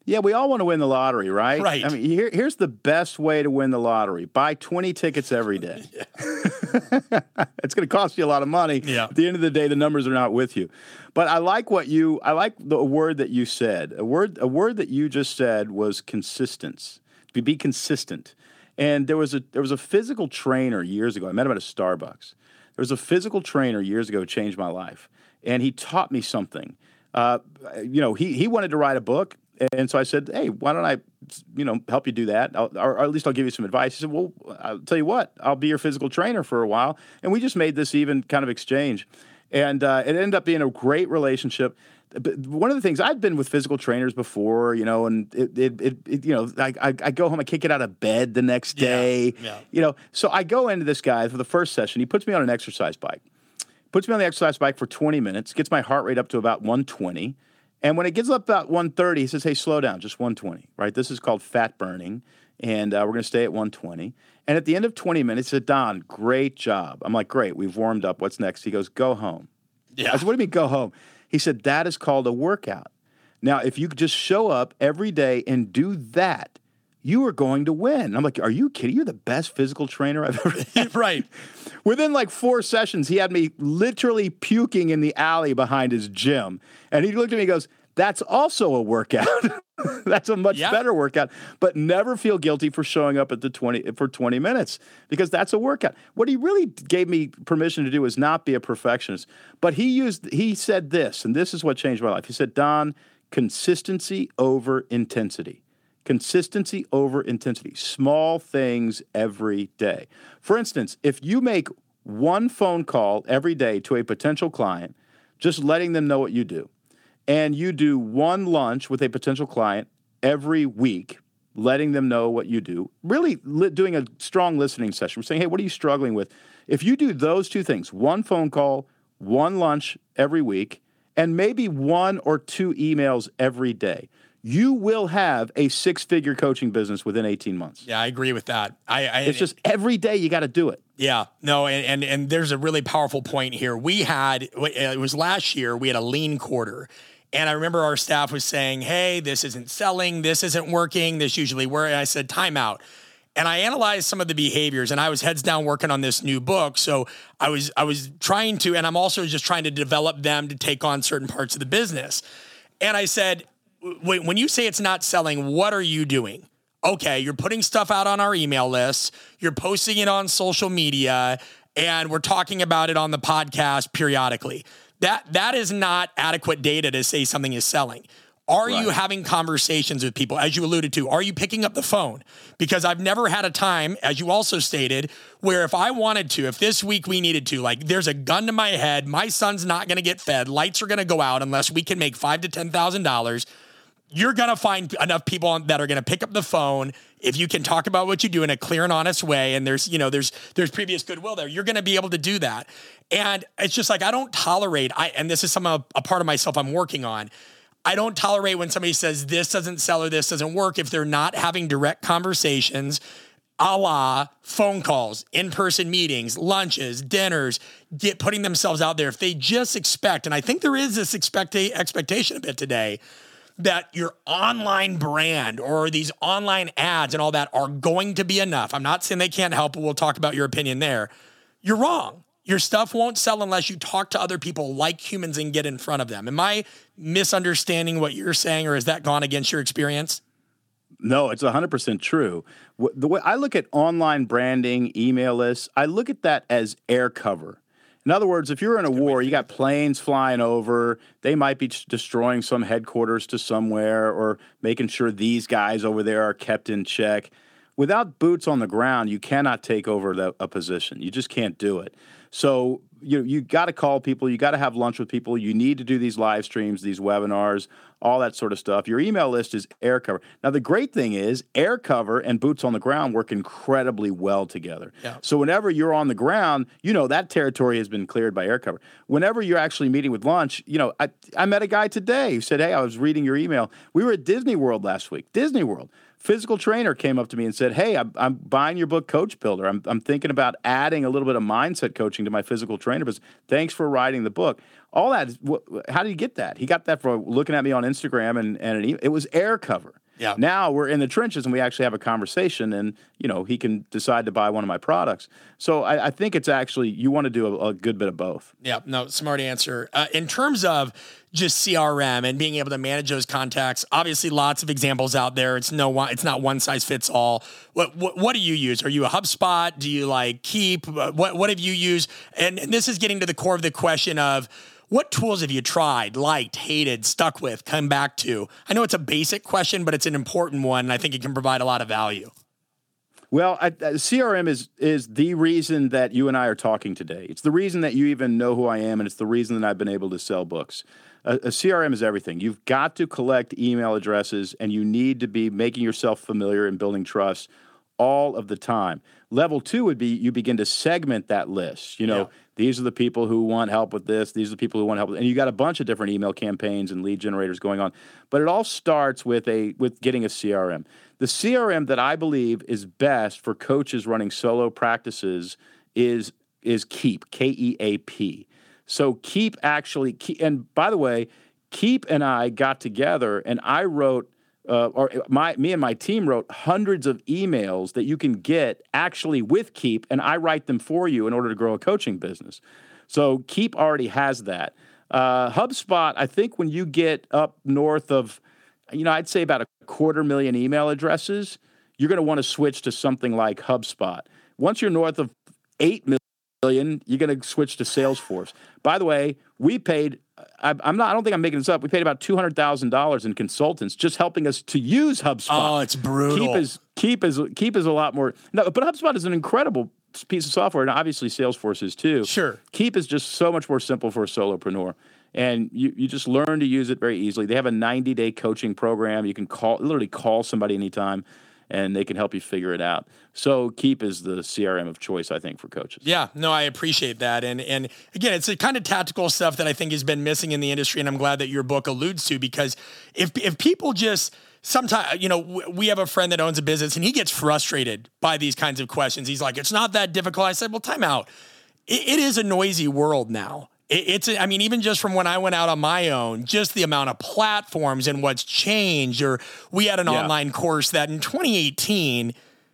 Yeah, we all want to win the lottery, right? Right. I mean, here, here's the best way to win the lottery. Buy twenty tickets every day. It's going to cost you a lot of money. Yeah. At the end of the day, the numbers are not with you. But I like what you, I like the word that you said. A word, a word that you just said was consistence. To be consistent. And there was a, there was a physical trainer years ago. I met him at a Starbucks. There was a physical trainer years ago who changed my life. And he taught me something. Uh, you know, he, he wanted to write a book. And so I said, hey, why don't I, you know, help you do that? I'll, or, or at least I'll give you some advice. He said, well, I'll tell you what, I'll be your physical trainer for a while. And we just made this even kind of exchange. And uh, it ended up being a great relationship. But one of the things, I'd been with physical trainers before, you know, and it, it, it, it you know, I, I, I go home, I can't get out of bed the next day, yeah, yeah. you know. So I go into this guy for the first session. He puts me on an exercise bike, puts me on the exercise bike for twenty minutes, gets my heart rate up to about one twenty. And when it gets up about one thirty, he says, hey, slow down, just one twenty, right? This is called fat burning, and uh, we're going to stay at one twenty. And at the end of twenty minutes, he said, Don, great job. I'm like, great, we've warmed up. What's next? He goes, go home. Yeah. I said, what do you mean go home? He said, that is called a workout. Now, if you could just show up every day and do that, you are going to win. I'm like, are you kidding? You're the best physical trainer I've ever had. Right. Within like four sessions, he had me literally puking in the alley behind his gym. And he looked at me and goes, that's also a workout. That's a much yeah. better workout. But never feel guilty for showing up at the twenty for twenty minutes, because that's a workout. What he really gave me permission to do is not be a perfectionist. But he used he said this, and this is what changed my life. He said, Don, consistency over intensity. Consistency over intensity. Small things every day. For instance, if you make one phone call every day to a potential client, just letting them know what you do, and you do one lunch with a potential client every week, letting them know what you do, really li- doing a strong listening session. We're saying, hey, what are you struggling with? If you do those two things, one phone call, one lunch every week, and maybe one or two emails every day, you will have a six-figure coaching business within eighteen months. Yeah, I agree with that. I, I It's just every day you got to do it. Yeah, no, and, and and there's a really powerful point here. We had, it was last year, we had a lean quarter. And I remember our staff was saying, hey, this isn't selling, this isn't working, this usually works. And I said, time out. And I analyzed some of the behaviors, and I was heads down working on this new book. So I was I was trying to, and I'm also just trying to develop them to take on certain parts of the business. And I said, when you say it's not selling, what are you doing? Okay, you're putting stuff out on our email list, you're posting it on social media, and we're talking about it on the podcast periodically. That that is not adequate data to say something is selling. Are right. you having conversations with people, as you alluded to? Are you picking up the phone? Because I've never had a time, as you also stated, where if I wanted to, if this week we needed to, like there's a gun to my head, my son's not going to get fed, lights are going to go out unless we can make five to ten thousand dollars. You're going to find enough people that are going to pick up the phone. If you can talk about what you do in a clear and honest way, and there's, you know, there's, there's previous goodwill there, you're going to be able to do that. And it's just like, I don't tolerate, I, and this is some, a, a part of myself I'm working on. I don't tolerate when somebody says this doesn't sell or this doesn't work if they're not having direct conversations, a la phone calls, in-person meetings, lunches, dinners, get putting themselves out there. If they just expect, and I think there is this expect, expectation a bit today, that your online brand or these online ads and all that are going to be enough. I'm not saying they can't help, but we'll talk about your opinion there. You're wrong. Your stuff won't sell unless you talk to other people like humans and get in front of them. Am I misunderstanding what you're saying, or has that gone against your experience? No, it's one hundred percent true. The way I look at online branding, email lists, I look at that as air cover. In other words, if you're in a war, you got planes flying over, they might be destroying some headquarters to somewhere or making sure these guys over there are kept in check. Without boots on the ground, you cannot take over the, a position. You just can't do it. So you you got to call people. You got to have lunch with people. You need to do these live streams, these webinars, all that sort of stuff. Your email list is air cover. Now, the great thing is air cover and boots on the ground work incredibly well together. Yeah. So whenever you're on the ground, you know that territory has been cleared by air cover. Whenever you're actually meeting with lunch, you know, I, I met a guy today who said, hey, I was reading your email. We were at Disney World last week. Disney World. physical trainer came up to me and said, hey, I'm, I'm buying your book, Coach Builder. I'm, I'm thinking about adding a little bit of mindset coaching to my physical trainer business. Thanks for writing the book. All that, is, how did he get that? He got that from looking at me on Instagram, and, and an e- it was air cover. Yeah. Now we're in the trenches and we actually have a conversation, and, you know, he can decide to buy one of my products. So I, I think it's actually, you want to do a, a good bit of both. Yeah, no, smart answer. Uh, in terms of just C R M and being able to manage those contacts, obviously lots of examples out there. It's no one, it's not one size fits all. What, what, what do you use? Are you a HubSpot? Do you like Keep? What, what have you used? And, and this is getting to the core of the question of, what tools have you tried, liked, hated, stuck with, come back to? I know it's a basic question, but it's an important one, and I think it can provide a lot of value. Well, I, uh, C R M is is the reason that you and I are talking today. It's the reason that you even know who I am, and it's the reason that I've been able to sell books. A, a C R M is everything. You've got to collect email addresses, and you need to be making yourself familiar and building trust all of the time. Level two would be you begin to segment that list. You know, yeah. These are the people who want help with this. These are the people who want help with, and you got a bunch of different email campaigns and lead generators going on. But it all starts with a with getting a C R M. The C R M that I believe is best for coaches running solo practices is is Keep, K E A P. So Keep actually, and by the way, Keep and I got together, and I wrote. Uh, or my me and my team wrote hundreds of emails that you can get actually with Keep, and I write them for you in order to grow a coaching business. So Keep already has that. Uh, HubSpot, I think when you get up north of, you know, I'd say about a quarter million email addresses, you're going to want to switch to something like HubSpot. Once you're north of eight million, you're going to switch to Salesforce. By the way, we paid. I, I'm not. I don't think I'm making this up. We paid about two hundred thousand dollars in consultants just helping us to use HubSpot. Oh, it's brutal. Keep is Keep is Keep is a lot more. No, but HubSpot is an incredible piece of software, and obviously Salesforce is too. Sure. Keep is just so much more simple for a solopreneur, and you you just learn to use it very easily. They have a ninety day coaching program. You can call literally call somebody anytime, and they can help you figure it out. So Keep is the C R M of choice, I think, for coaches. Yeah, no, I appreciate that. And and again, it's the kind of tactical stuff that I think has been missing in the industry, and I'm glad that your book alludes to, because if if people just sometimes, you know, we have a friend that owns a business, and he gets frustrated by these kinds of questions. He's like, it's not that difficult. I said, well, time out. It, it is a noisy world now. It's, I mean, even just from when I went out on my own, just the amount of platforms and what's changed. Or we had an yeah. online course that in twenty eighteen,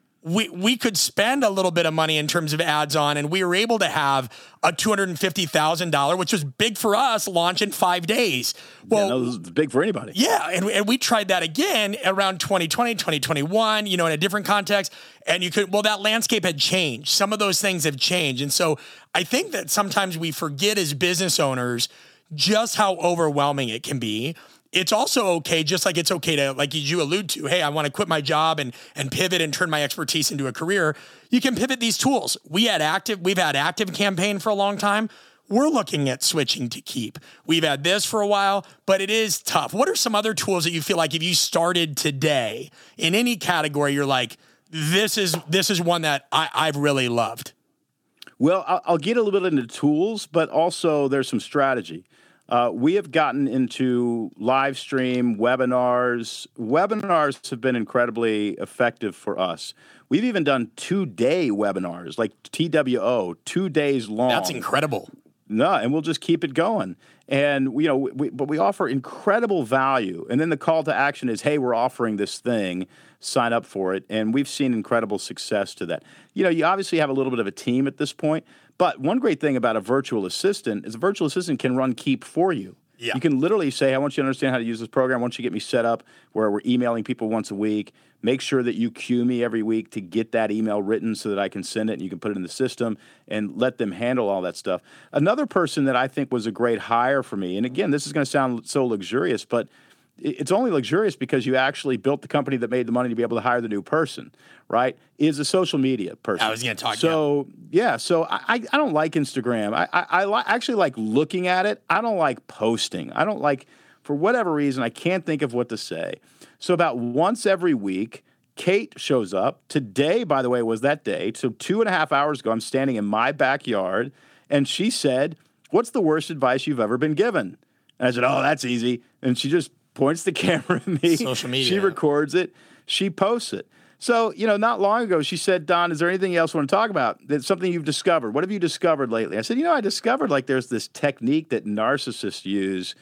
we we could spend a little bit of money in terms of ads on, and we were able to have a two hundred fifty thousand dollars, which was big for us, launch in five days. Well, yeah, no, this is big for anybody. Yeah, and, and we tried that again around twenty twenty, twenty twenty-one, you know, in a different context. And you could, well, that landscape had changed. Some of those things have changed. And so I think that sometimes we forget as business owners just how overwhelming it can be. It's also okay, just like it's okay to, like you allude to, hey, I want to quit my job and and pivot and turn my expertise into a career. You can pivot these tools. We had active, we've had Active Campaign for a long time. We're looking at switching to Keep. We've had this for a while, but it is tough. What are some other tools that you feel like if you started today in any category, you're like, this is this is one that I, I've really loved? Well, I'll, I'll get a little bit into tools, but also there's some strategy. Uh, we have gotten into live stream webinars. Webinars have been incredibly effective for us. We've even done two-day webinars, like T W O, two days long. That's incredible. No, and we'll just keep it going. And, you know, we, but we offer incredible value. And then the call to action is, hey, we're offering this thing. Sign up for it. And we've seen incredible success to that. You know, you obviously have a little bit of a team at this point. But one great thing about a virtual assistant is a virtual assistant can run Keep for you. Yeah. You can literally say, I want you to understand how to use this program. I want you to get me set up where we're emailing people once a week. Make sure that you cue me every week to get that email written so that I can send it and you can put it in the system and let them handle all that stuff. Another person that I think was a great hire for me, and again, this is going to sound so luxurious, but it's only luxurious because you actually built the company that made the money to be able to hire the new person, right? Is a social media person. I was going to talk. So yeah, so I I don't like Instagram. I I, I li- actually like looking at it. I don't like posting. I don't like, for whatever reason, I can't think of what to say. So about once every week, Kate shows up. Today, by the way, was that day. So two and a half hours ago, I'm standing in my backyard, and she said, "What's the worst advice you've ever been given?" And I said, "Oh, that's easy." And she just points the camera at me. Social media. She records it. she posts it. So, you know, not long ago, she said, Don, is there anything else you want to talk about? That's something you've discovered. What have you discovered lately? I said, you know, I discovered like there's this technique that narcissists use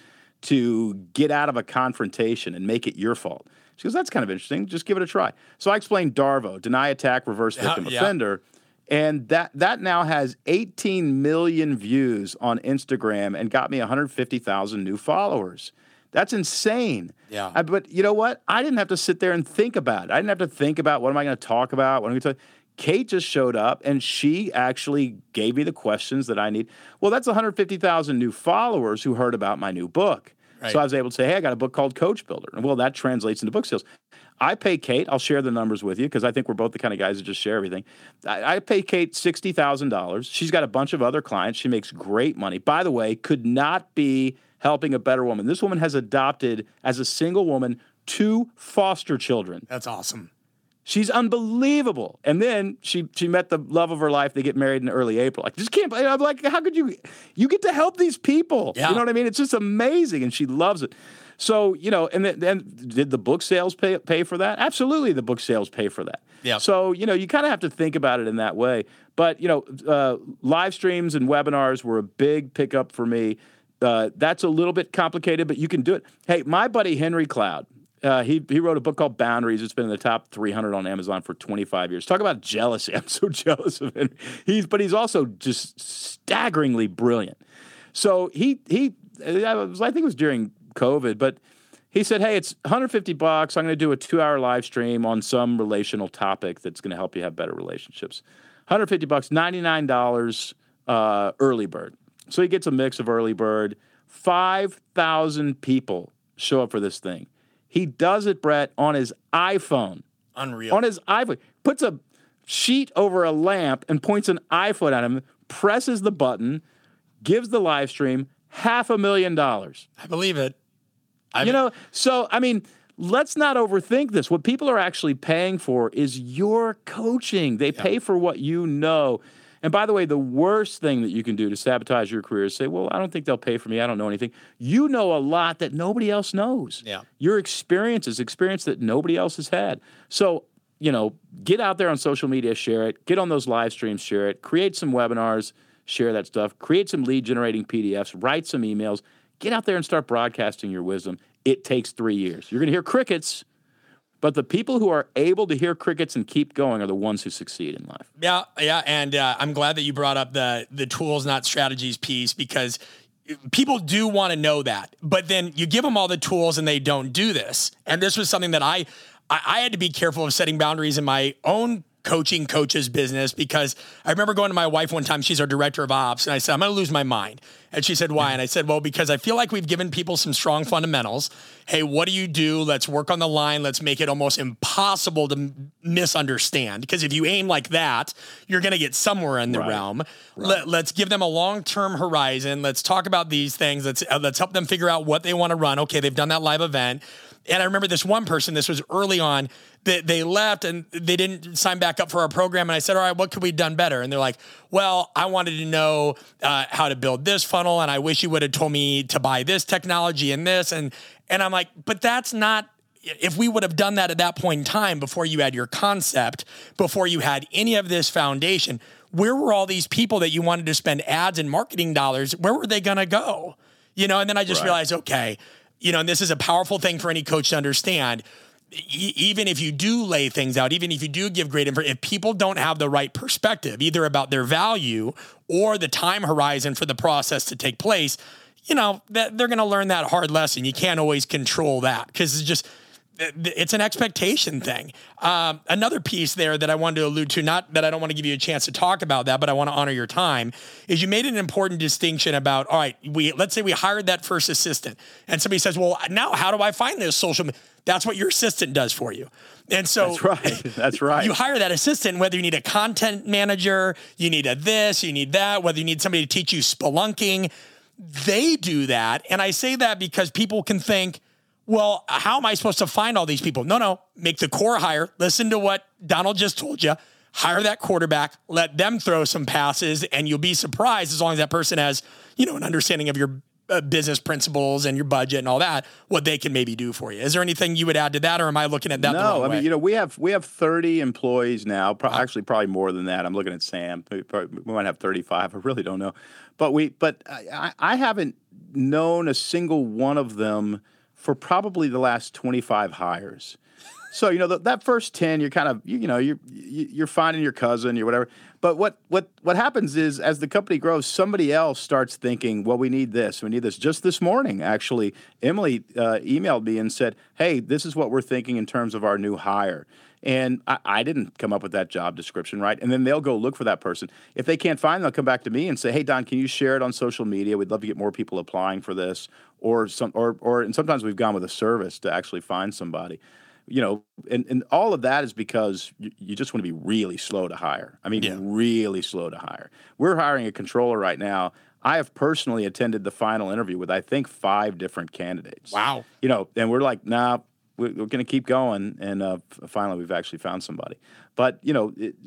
to get out of a confrontation and make it your fault. She goes, that's kind of interesting. Just give it a try. So I explained DARVO, Deny Attack Reverse Victim yeah, Offender. Yeah. And that that now has eighteen million views on Instagram and got me one hundred fifty thousand new followers. That's insane. Yeah. I, but you know what? I didn't have to sit there and think about it. I didn't have to think about what am I going to talk about? What am I going to talk? Kate just showed up and she actually gave me the questions that I need. Well, that's one hundred fifty thousand new followers who heard about my new book. Right. So I was able to say, hey, I got a book called Coach Builder. And well, that translates into book sales. I pay Kate, I'll share the numbers with you because I think we're both the kind of guys that just share everything. I, I pay Kate sixty thousand dollars. She's got a bunch of other clients. She makes great money. By the way, could not be helping a better woman. This woman has adopted, as a single woman, two foster children. That's awesome. She's unbelievable. And then she she met the love of her life. They get married in early April. I just can't, I'm like, how could you, you get to help these people. Yeah. You know what I mean? It's just amazing. And she loves it. So, you know, and then, then did the book sales pay, pay for that? Absolutely, the book sales pay for that. Yeah. So, you know, you kind of have to think about it in that way. But, you know, uh, live streams and webinars were a big pickup for me. Uh, that's a little bit complicated, but you can do it. Hey, my buddy Henry Cloud, uh, he he wrote a book called Boundaries. It's been in the top three hundred on Amazon for twenty-five years. Talk about jealousy. I'm so jealous of him. He's, but he's also just staggeringly brilliant. So he, he I, was, I think it was during COVID, but he said, hey, it's one hundred fifty bucks. I'm going to do a two-hour live stream on some relational topic that's going to help you have better relationships. one hundred fifty bucks, ninety-nine dollars uh, early bird. So he gets a mix of early bird. five thousand people show up for this thing. He does it, Brett, on his iPhone. Unreal. On his iPhone. Puts a sheet over a lamp and points an iPhone at him, presses the button, gives the live stream half a million dollars. I believe it. I you know, so, I mean, let's not overthink this. What people are actually paying for is your coaching. They yeah. pay for what you know. And by the way, the worst thing that you can do to sabotage your career is say, well, I don't think they'll pay for me. I don't know anything. You know a lot that nobody else knows. Yeah. Your experience is experience that nobody else has had. So, you know, get out there on social media, share it. Get on those live streams, share it. Create some webinars, share that stuff. Create some lead-generating P D Fs. Write some emails. Get out there and start broadcasting your wisdom. It takes three years. You're going to hear crickets. But the people who are able to hear crickets and keep going are the ones who succeed in life. Yeah, yeah, and uh, I'm glad that you brought up the the tools, not strategies piece, because people do want to know that. But then you give them all the tools and they don't do this. And this was something that I, I, I had to be careful of setting boundaries in my own coaching coach's business, because I remember going to my wife one time, she's our director of ops, and I said, I'm going to lose my mind. And she said, why? And I said, well, because I feel like we've given people some strong fundamentals. Hey, what do you do? Let's work on the line. Let's make it almost impossible to m- misunderstand. Because if you aim like that, you're going to get somewhere in the right. realm. Right. Let, let's give them a long-term horizon. Let's talk about these things. Let's, uh, let's help them figure out what they want to run. Okay, they've done that live event. And I remember this one person, this was early on, that they left and they didn't sign back up for our program. And I said, all right, what could we have done better? And they're like, well, I wanted to know uh, how to build this funnel. And I wish you would have told me to buy this technology and this. And, and I'm like, but that's not, if we would have done that at that point in time, before you had your concept, before you had any of this foundation, where were all these people that you wanted to spend ads and marketing dollars? Where were they going to go? You know, and then I just right. realized, okay, you know, and this is a powerful thing for any coach to understand. E- even if you do lay things out, even if you do give great information, if people don't have the right perspective, either about their value or the time horizon for the process to take place, you know, that they're going to learn that hard lesson. You can't always control that because it's just, it's an expectation thing. Um, another piece there that I wanted to allude to, not that I don't want to give you a chance to talk about that, but I want to honor your time, is you made an important distinction about, all right, we let's say we hired that first assistant and somebody says, well, now how do I find this social media? That's what your assistant does for you. And so that's right. That's right. You hire that assistant, whether you need a content manager, you need a this, you need that, whether you need somebody to teach you spelunking, they do that. And I say that because people can think, well, how am I supposed to find all these people? No, no, make the core hire. Listen to what Donald just told you. Hire that quarterback, let them throw some passes, and you'll be surprised as long as that person has, you know, an understanding of your uh, business principles and your budget and all that, what they can maybe do for you. Is there anything you would add to that, or am I looking at that the No, wrong I way? mean, you know, we have we have thirty employees now. Pro- Actually, probably more than that. I'm looking at Sam. We, probably, we might have thirty-five. I really don't know. But we, but I, I haven't known a single one of them for probably the last twenty-five hires. So, you know, the, that first ten, you're kind of, you, you know, you're you're finding your cousin, you're whatever. But what what what happens is, as the company grows, somebody else starts thinking, well, we need this, we need this. Just this morning, actually, Emily uh, emailed me and said, hey, this is what we're thinking in terms of our new hire. And I, I didn't come up with that job description, right? And then they'll go look for that person. If they can't find them, they'll come back to me and say, hey, Don, can you share it on social media? We'd love to get more people applying for this. Or some, or or and sometimes we've gone with a service to actually find somebody. You know, and, and all of that is because you, you just want to be really slow to hire. I mean, Yeah. really slow to hire. We're hiring a controller right now. I have personally attended the final interview with, I think, five different candidates. Wow. You know, and we're like, nah, we're, we're going to keep going. And uh, finally, we've actually found somebody. But, you know, it,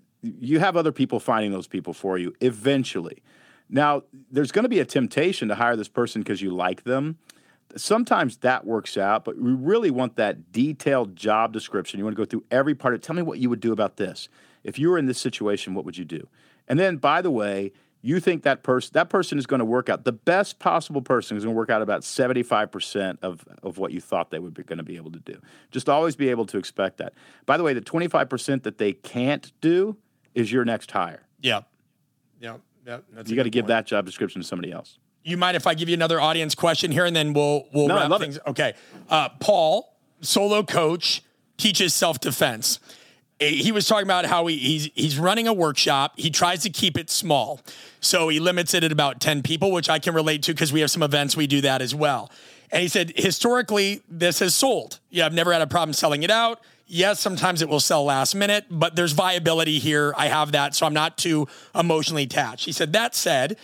you have other people finding those people for you eventually. Now, there's going to be a temptation to hire this person because you like them. Sometimes that works out, but we really want that detailed job description. You want to go through every part of it. Tell me what you would do about this. If you were in this situation, what would you do? And then, by the way, you think that person that person is going to work out. The best possible person is going to work out about seventy-five percent of, of what you thought they were going to be able to do. Just always be able to expect that. By the way, the twenty-five percent that they can't do is your next hire. Yeah. Yeah. yeah that's You got to give that job description to somebody else. You mind if I give you another audience question here, and then we'll we'll No, I wrap love things? it. Okay. Uh, Paul, solo coach, teaches self-defense. He was talking about how he, he's he's running a workshop. He tries to keep it small, so he limits it at about ten people, which I can relate to because we have some events we do that as well. And he said historically this has sold. Yeah, I've never had a problem selling it out. Yes, sometimes it will sell last minute, but there's viability here. I have that, so I'm not too emotionally attached. He said, that said,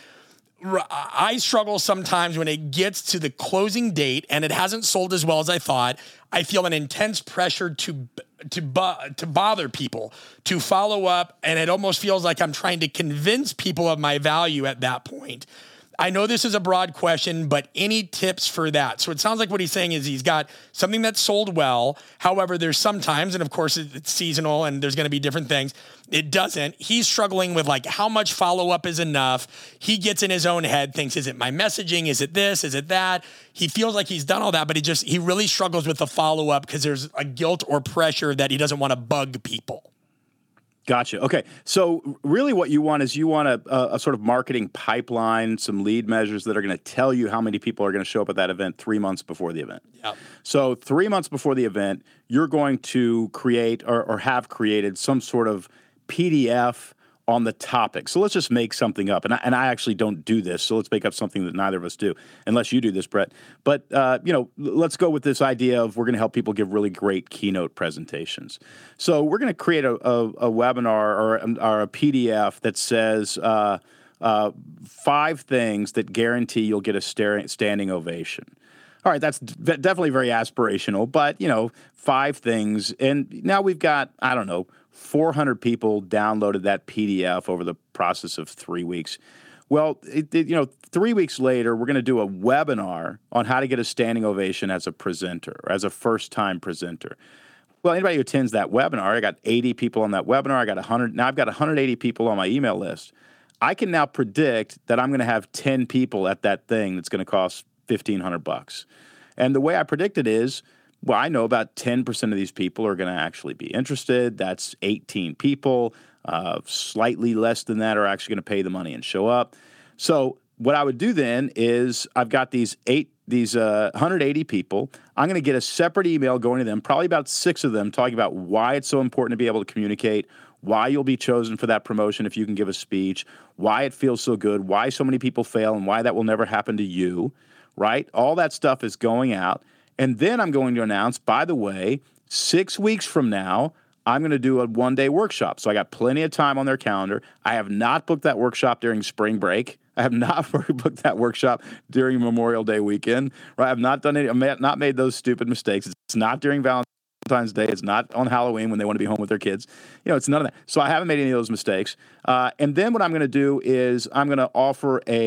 I struggle sometimes when it gets to the closing date and it hasn't sold as well as I thought. I feel an intense pressure to to bo- to bother people, to follow up, and it almost feels like I'm trying to convince people of my value at that point. I know this is a broad question, but any tips for that? So it sounds like what he's saying is he's got something that's sold well. However, there's sometimes, and of course it's seasonal and there's going to be different things, it doesn't. He's struggling with like how much follow-up is enough. He gets in his own head, thinks, is it my messaging? Is it this? Is it that? He feels like he's done all that, but he just, he really struggles with the follow-up because there's a guilt or pressure that he doesn't want to bug people. Gotcha. Okay. So really what you want is you want a, a, a sort of marketing pipeline, some lead measures that are going to tell you how many people are going to show up at that event three months before the event. Yep. So three months before the event, you're going to create or, or have created some sort of P D F on the topic. So let's just make something up. And I, and I actually don't do this, so let's make up something that neither of us do, unless you do this, Brett. But, uh, you know, let's go with this idea of we're going to help people give really great keynote presentations. So we're going to create a, a, a webinar or, or a P D F that says uh, uh, five things that guarantee you'll get a staring, standing ovation. All right, that's d- definitely very aspirational, but, you know, five things. And now we've got, I don't know, four hundred people downloaded that P D F over the process of three weeks. Well, it, it, you know, three weeks later, we're going to do a webinar on how to get a standing ovation as a presenter or as a first-time presenter. Well, anybody who attends that webinar, I got eighty people on that webinar. I got one hundred. Now I've got one hundred eighty people on my email list. I can now predict that I'm going to have ten people at that thing that's going to cost fifteen hundred bucks. And the way I predict it is, well, I know about ten percent of these people are going to actually be interested. That's eighteen people. Uh, slightly less than that are actually going to pay the money and show up. So what I would do then is I've got these eight, these uh, one hundred eighty people. I'm going to get a separate email going to them, probably about six of them, talking about why it's so important to be able to communicate, why you'll be chosen for that promotion if you can give a speech, why it feels so good, why so many people fail, and why that will never happen to you, right? All that stuff is going out. And then I'm going to announce, by the way, six weeks from now, I'm going to do a one-day workshop. So I got plenty of time on their calendar. I have not booked that workshop during spring break. I have not booked that workshop during Memorial Day weekend. Right? I've not done any. I've not made those stupid mistakes. It's not during Valentine's Day. It's not on Halloween when they want to be home with their kids. You know, it's none of that. So I haven't made any of those mistakes. Uh, and then what I'm going to do is I'm going to offer a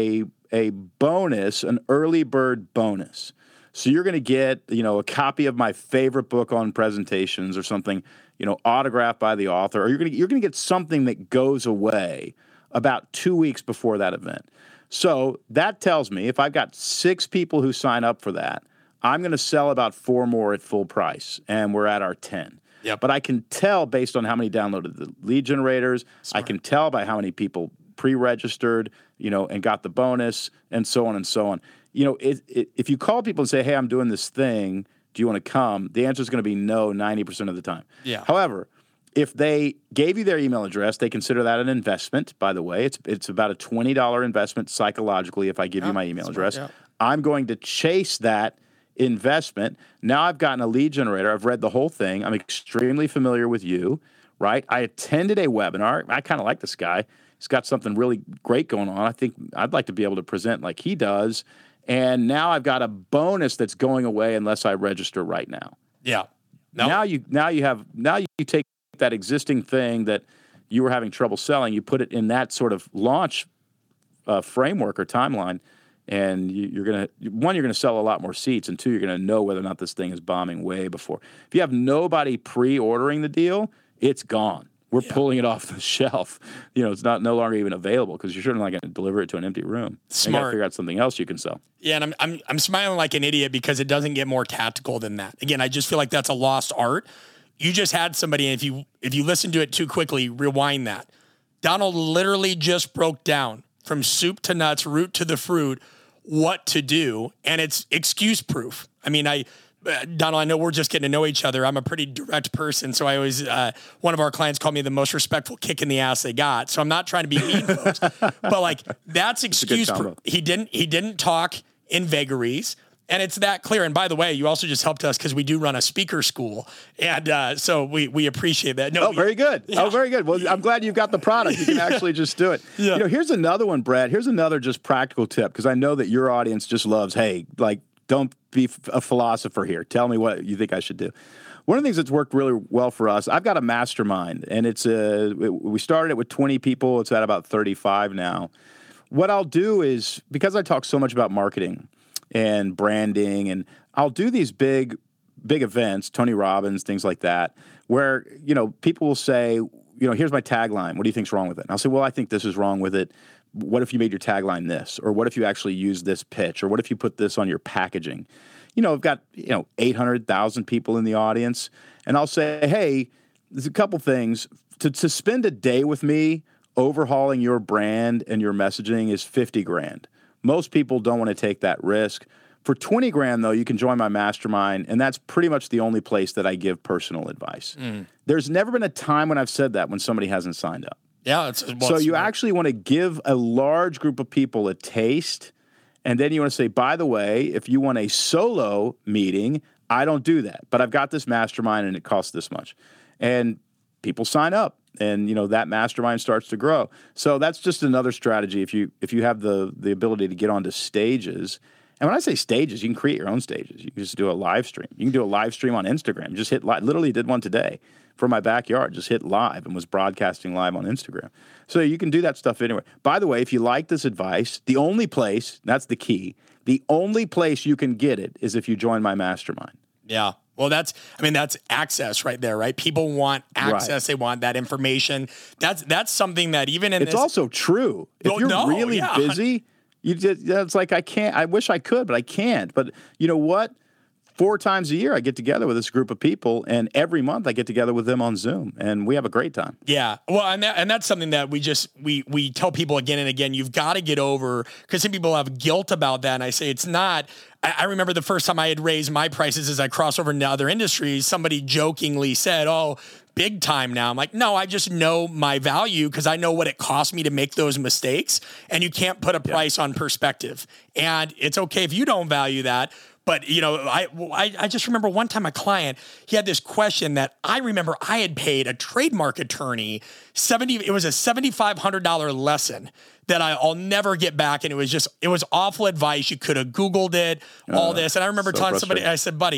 a bonus, an early bird bonus. So you're going to get, you know, a copy of my favorite book on presentations or something, you know, autographed by the author, or you're going to you're going to get something that goes away about two weeks before that event. So that tells me if I've got six people who sign up for that, I'm going to sell about four more at full price, and we're at our ten. Yep. But I can tell based on how many downloaded the lead generators. Smart. I can tell by how many people pre-registered, you know, and got the bonus, and so on and so on. You know, it, it, if you call people and say, hey, I'm doing this thing, do you want to come? The answer is going to be no ninety percent of the time. Yeah. However, if they gave you their email address, they consider that an investment, by the way. It's it's about a twenty dollars investment psychologically if I give yeah, you my email smart, address. yeah. I'm going to chase that investment. Now I've gotten a lead generator. I've read the whole thing. I'm extremely familiar with you, right? I attended a webinar. I kind of like this guy. He's got something really great going on. I think I'd like to be able to present like he does. And now I've got a bonus that's going away unless I register right now. Yeah. No. Now you now you have now you take that existing thing that you were having trouble selling, you put it in that sort of launch uh, framework or timeline, and you, you're gonna one you're gonna sell a lot more seats, and two you're gonna know whether or not this thing is bombing way before. If you have nobody pre-ordering the deal, it's gone. We're yeah. pulling it off the shelf. You know, it's not no longer even available because you're certainly not going to deliver it to an empty room. Smart. You got to figure out something else you can sell. Yeah, and I'm I'm I'm smiling like an idiot because it doesn't get more tactical than that. Again, I just feel like that's a lost art. You just had somebody, and if you if you listen to it too quickly, rewind that. Donald literally just broke down from soup to nuts, root to the fruit, what to do, and it's excuse proof. I mean, I. Uh, Donald, I know we're just getting to know each other. I'm a pretty direct person, so I always, uh, one of our clients called me the most respectful kick in the ass they got. So I'm not trying to be mean, folks, but like that's excuse proof. He didn't, he didn't talk in vagaries, and it's that clear. And by the way, you also just helped us because we do run a speaker school, and uh, so we we appreciate that. No, oh, very good. Yeah. Oh, very good. Well, I'm glad you've got the product. You can yeah. actually just do it. Yeah. You know, here's another one, Brad. Here's another just practical tip because I know that your audience just loves, hey, like. Don't be a philosopher here. Tell me what you think I should do. One of the things that's worked really well for us, I've got a mastermind, and it's a, we started it with twenty people. It's at about thirty-five now. What I'll do is, because I talk so much about marketing and branding, and I'll do these big, big events, Tony Robbins, things like that, where, you know, people will say, you know, here's my tagline. What do you think's wrong with it? And I'll say, well, I think this is wrong with it. What if you made your tagline this? Or what if you actually use this pitch? Or what if you put this on your packaging? You know, I've got, you know, eight hundred thousand people in the audience. And I'll say, hey, there's a couple things. To, to spend a day with me overhauling your brand and your messaging is fifty grand. Most people don't want to take that risk. For twenty grand, though, you can join my mastermind. And that's pretty much the only place that I give personal advice. Mm. There's never been a time when I've said that when somebody hasn't signed up. Yeah. It's, well, so you smart. actually want to give a large group of people a taste, and then you want to say, by the way, if you want a solo meeting, I don't do that. But I've got this mastermind, and it costs this much. And people sign up, and you know that mastermind starts to grow. So that's just another strategy if you if you have the the ability to get onto stages. And when I say stages, you can create your own stages. You can just do a live stream. You can do a live stream on Instagram. Just hit live. Literally did one today. From my backyard, just hit live and was broadcasting live on Instagram. So you can do that stuff anywhere. By the way, if you like this advice, the only place, that's the key, the only place you can get it is if you join my mastermind. Yeah. Well, that's, I mean, that's access right there, right? People want access. Right. They want that information. That's that's something that even in it's this. It's also true. If oh, you're no, really yeah. busy, you just, it's like, I can't, I wish I could, but I can't. But you know what? Four times a year, I get together with this group of people, and every month I get together with them on Zoom, and we have a great time. Yeah, well, and that, and that's something that we just we we tell people again and again. You've got to get over, because some people have guilt about that, and I say it's not. I, I remember the first time I had raised my prices as I cross over into other industries. Somebody jokingly said, "Oh, big time now." I'm like, no, I just know my value because I know what it cost me to make those mistakes, and you can't put a price yeah. on perspective, and it's okay if you don't value that. But, you know, I, I I just remember one time a client, he had this question that I remember I had paid a trademark attorney seventy. It was a seventy-five hundred dollars lesson that I, I'll never get back. And it was just, it was awful advice. You could have Googled it, all uh, this. And I remember so telling somebody, I said, buddy,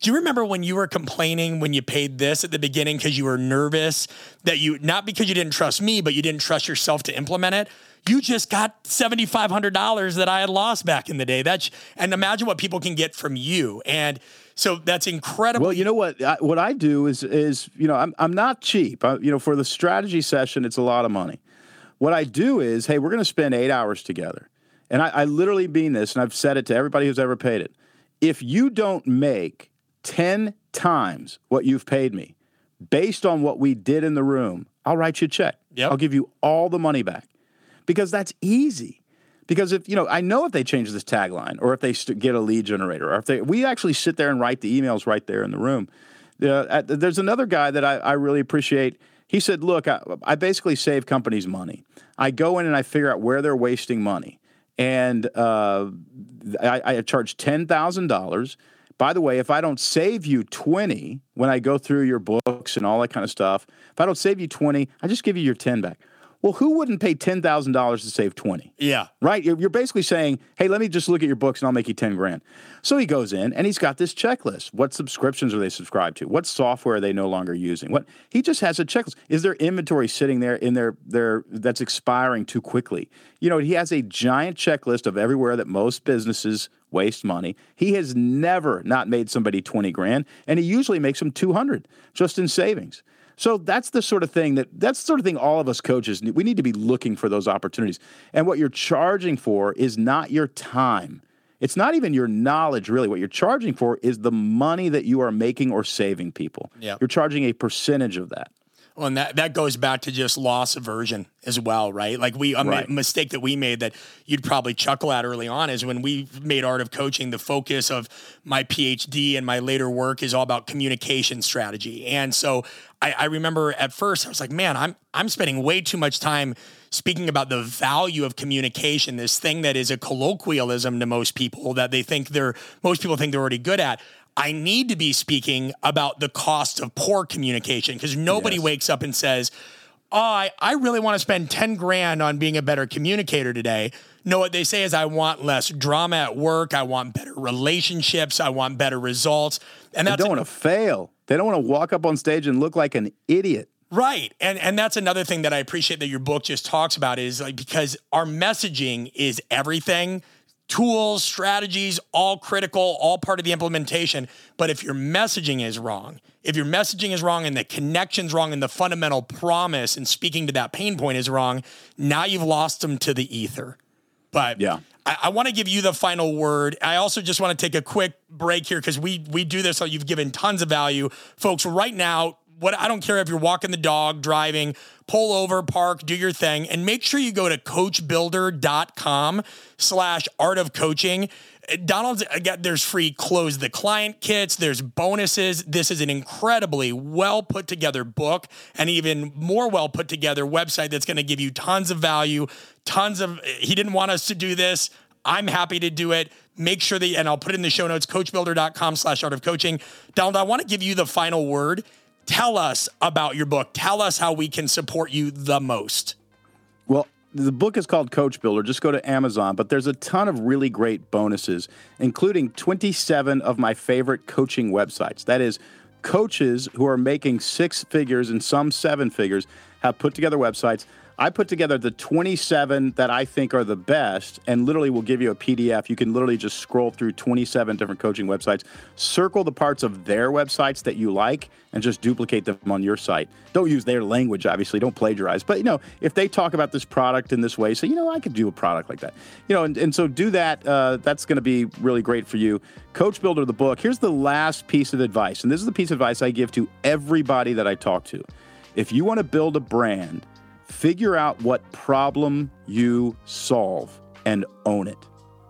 Do you remember when you were complaining when you paid this at the beginning because you were nervous that you, not because you didn't trust me, but you didn't trust yourself to implement it? You just got seven thousand five hundred dollars that I had lost back in the day. That's, and imagine what people can get from you. And so that's incredible. Well, you know what? I, what I do is, is you know, I'm I'm not cheap. I, you know, for the strategy session, it's a lot of money. What I do is, hey, we're going to spend eight hours together. And I, I literally mean this, and I've said it to everybody who's ever paid it. If you don't make ten times what you've paid me based on what we did in the room, I'll write you a check. Yep. I'll give you all the money back because that's easy. Because if, you know, I know if they change this tagline or if they st- get a lead generator or if they, we actually sit there and write the emails right there in the room. Uh, there's another guy that I, I really appreciate. He said, look, I, I basically save companies money. I go in and I figure out where they're wasting money. And uh, I, I charge ten thousand dollars. By the way, if I don't save you twenty when I go through your books and all that kind of stuff, if I don't save you twenty, I just give you your ten back. Well, who wouldn't pay ten thousand dollars to save twenty? Yeah. Right? You're, you're basically saying, hey, let me just look at your books and I'll make you ten grand. So he goes in and he's got this checklist. What subscriptions are they subscribed to? What software are they no longer using? What he just has a checklist. Is there inventory sitting there in their, their that's expiring too quickly? You know, he has a giant checklist of everywhere that most businesses waste money. He has never not made somebody twenty grand, and he usually makes them two hundred just in savings. So that's the sort of thing that that's the sort of thing all of us coaches need. We need to be looking for those opportunities. And what you're charging for is not your time. It's not even your knowledge, really. What you're charging for is the money that you are making or saving people. Yep. You're charging a percentage of that. Well, and that, that goes back to just loss aversion as well, right? Like we, a Right. mistake that we made that you'd probably chuckle at early on is when we made Art of Coaching, the focus of my P H D and my later work is all about communication strategy. And so I, I remember at first I was like, man, I'm, I'm spending way too much time speaking about the value of communication, this thing that is a colloquialism to most people that they think they're, most people think they're already good at. I need to be speaking about the cost of poor communication because nobody Yes. wakes up and says, oh, I, I really want to spend ten grand on being a better communicator today. No, what they say is I want less drama at work. I want better relationships. I want better results. And They that's don't want to fail. They don't want to walk up on stage and look like an idiot. right. And and that's another thing that I appreciate that your book just talks about is like because our messaging is everything. Tools, strategies, all critical, all part of the implementation. But if your messaging is wrong, if your messaging is wrong and the connection's wrong and the fundamental promise and speaking to that pain point is wrong, now you've lost them to the ether. But Yeah. I, I want to give you the final word. I also just want to take a quick break here because we we do this so you've given tons of value. Folks, right now, what I don't care if you're walking the dog, driving, pull over, park, do your thing, and make sure you go to coachbuilder.com slash art of coaching. Donald's got, there's free close the client kits. There's bonuses. This is an incredibly well put together book and even more well put together website that's going to give you tons of value, tons of, he didn't want us to do this. I'm happy to do it. Make sure that, and I'll put it in the show notes, coachbuilder.com slash art of coaching. Donald, I want to give you the final word. Tell us about your book. Tell us how we can support you the most. Well, the book is called Coach Builder. Just go to Amazon, but there's a ton of really great bonuses, including twenty-seven of my favorite coaching websites. That is, coaches who are making six figures and some seven figures have put together websites. I put together the twenty-seven that I think are the best and literally will give you a P D F. You can literally just scroll through twenty-seven different coaching websites, circle the parts of their websites that you like, and just duplicate them on your site. Don't use their language, obviously. Don't plagiarize. But, you know, if they talk about this product in this way, say, you know, I could do a product like that. You know, and, and so do that. Uh, that's going to be really great for you. Coach Builder, the book. Here's the last piece of advice, and this is the piece of advice I give to everybody that I talk to. If you want to build a brand, figure out what problem you solve and own it.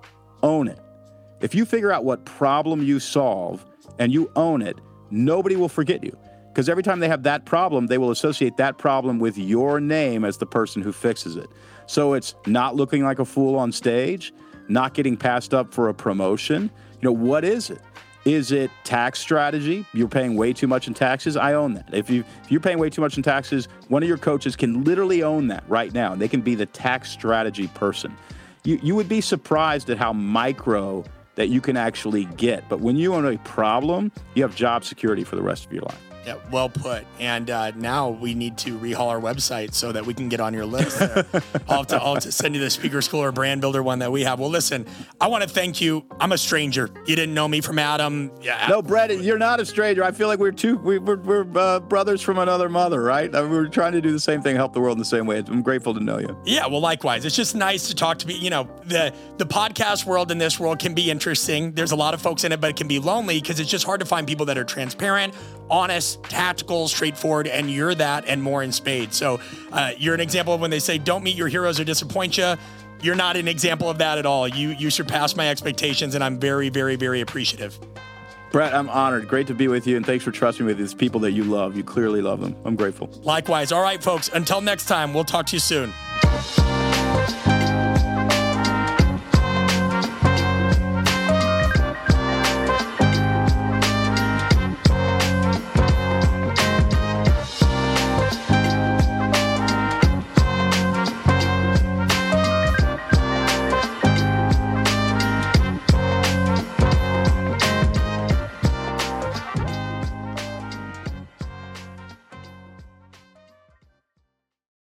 Own it. If you figure out what problem you solve and you own it, nobody will forget you. Because every time they have that problem, they will associate that problem with your name as the person who fixes it. So it's not looking like a fool on stage, not getting passed up for a promotion. You know, what is it? Is it tax strategy? You're paying way too much in taxes? I own that. If, you, if you're paying way too much in taxes, one of your coaches can literally own that right now. And they can be the tax strategy person. You, you would be surprised at how micro that you can actually get. But when you own a problem, you have job security for the rest of your life. Yeah, well put. And uh, now we need to rehaul our website so that we can get on your list there. I'll, have to, I'll have to send you the Speaker School or Brand Builder one that we have. Well, listen, I want to thank you. I'm a stranger. You didn't know me from Adam. Yeah. No, Brett, you're not a stranger. I feel like we're two, we, we're, we're uh, brothers from another mother, right? I mean, we're trying to do the same thing, help the world in the same way. I'm grateful to know you. Yeah, well, likewise. It's just nice to talk to me. You know, the, the podcast world and this world can be interesting. There's a lot of folks in it, but it can be lonely because it's just hard to find people that are transparent, honest, tactical, straightforward, and you're that and more in spades. So uh, you're an example of when they say don't meet your heroes or disappoint you. You're not an example of that at all. You you surpassed my expectations, and I'm very, very, very appreciative. Brett, I'm honored. Great to be with you, and thanks for trusting me with these people that you love. You clearly love them. I'm grateful. Likewise. All right, folks. Until next time, we'll talk to you soon.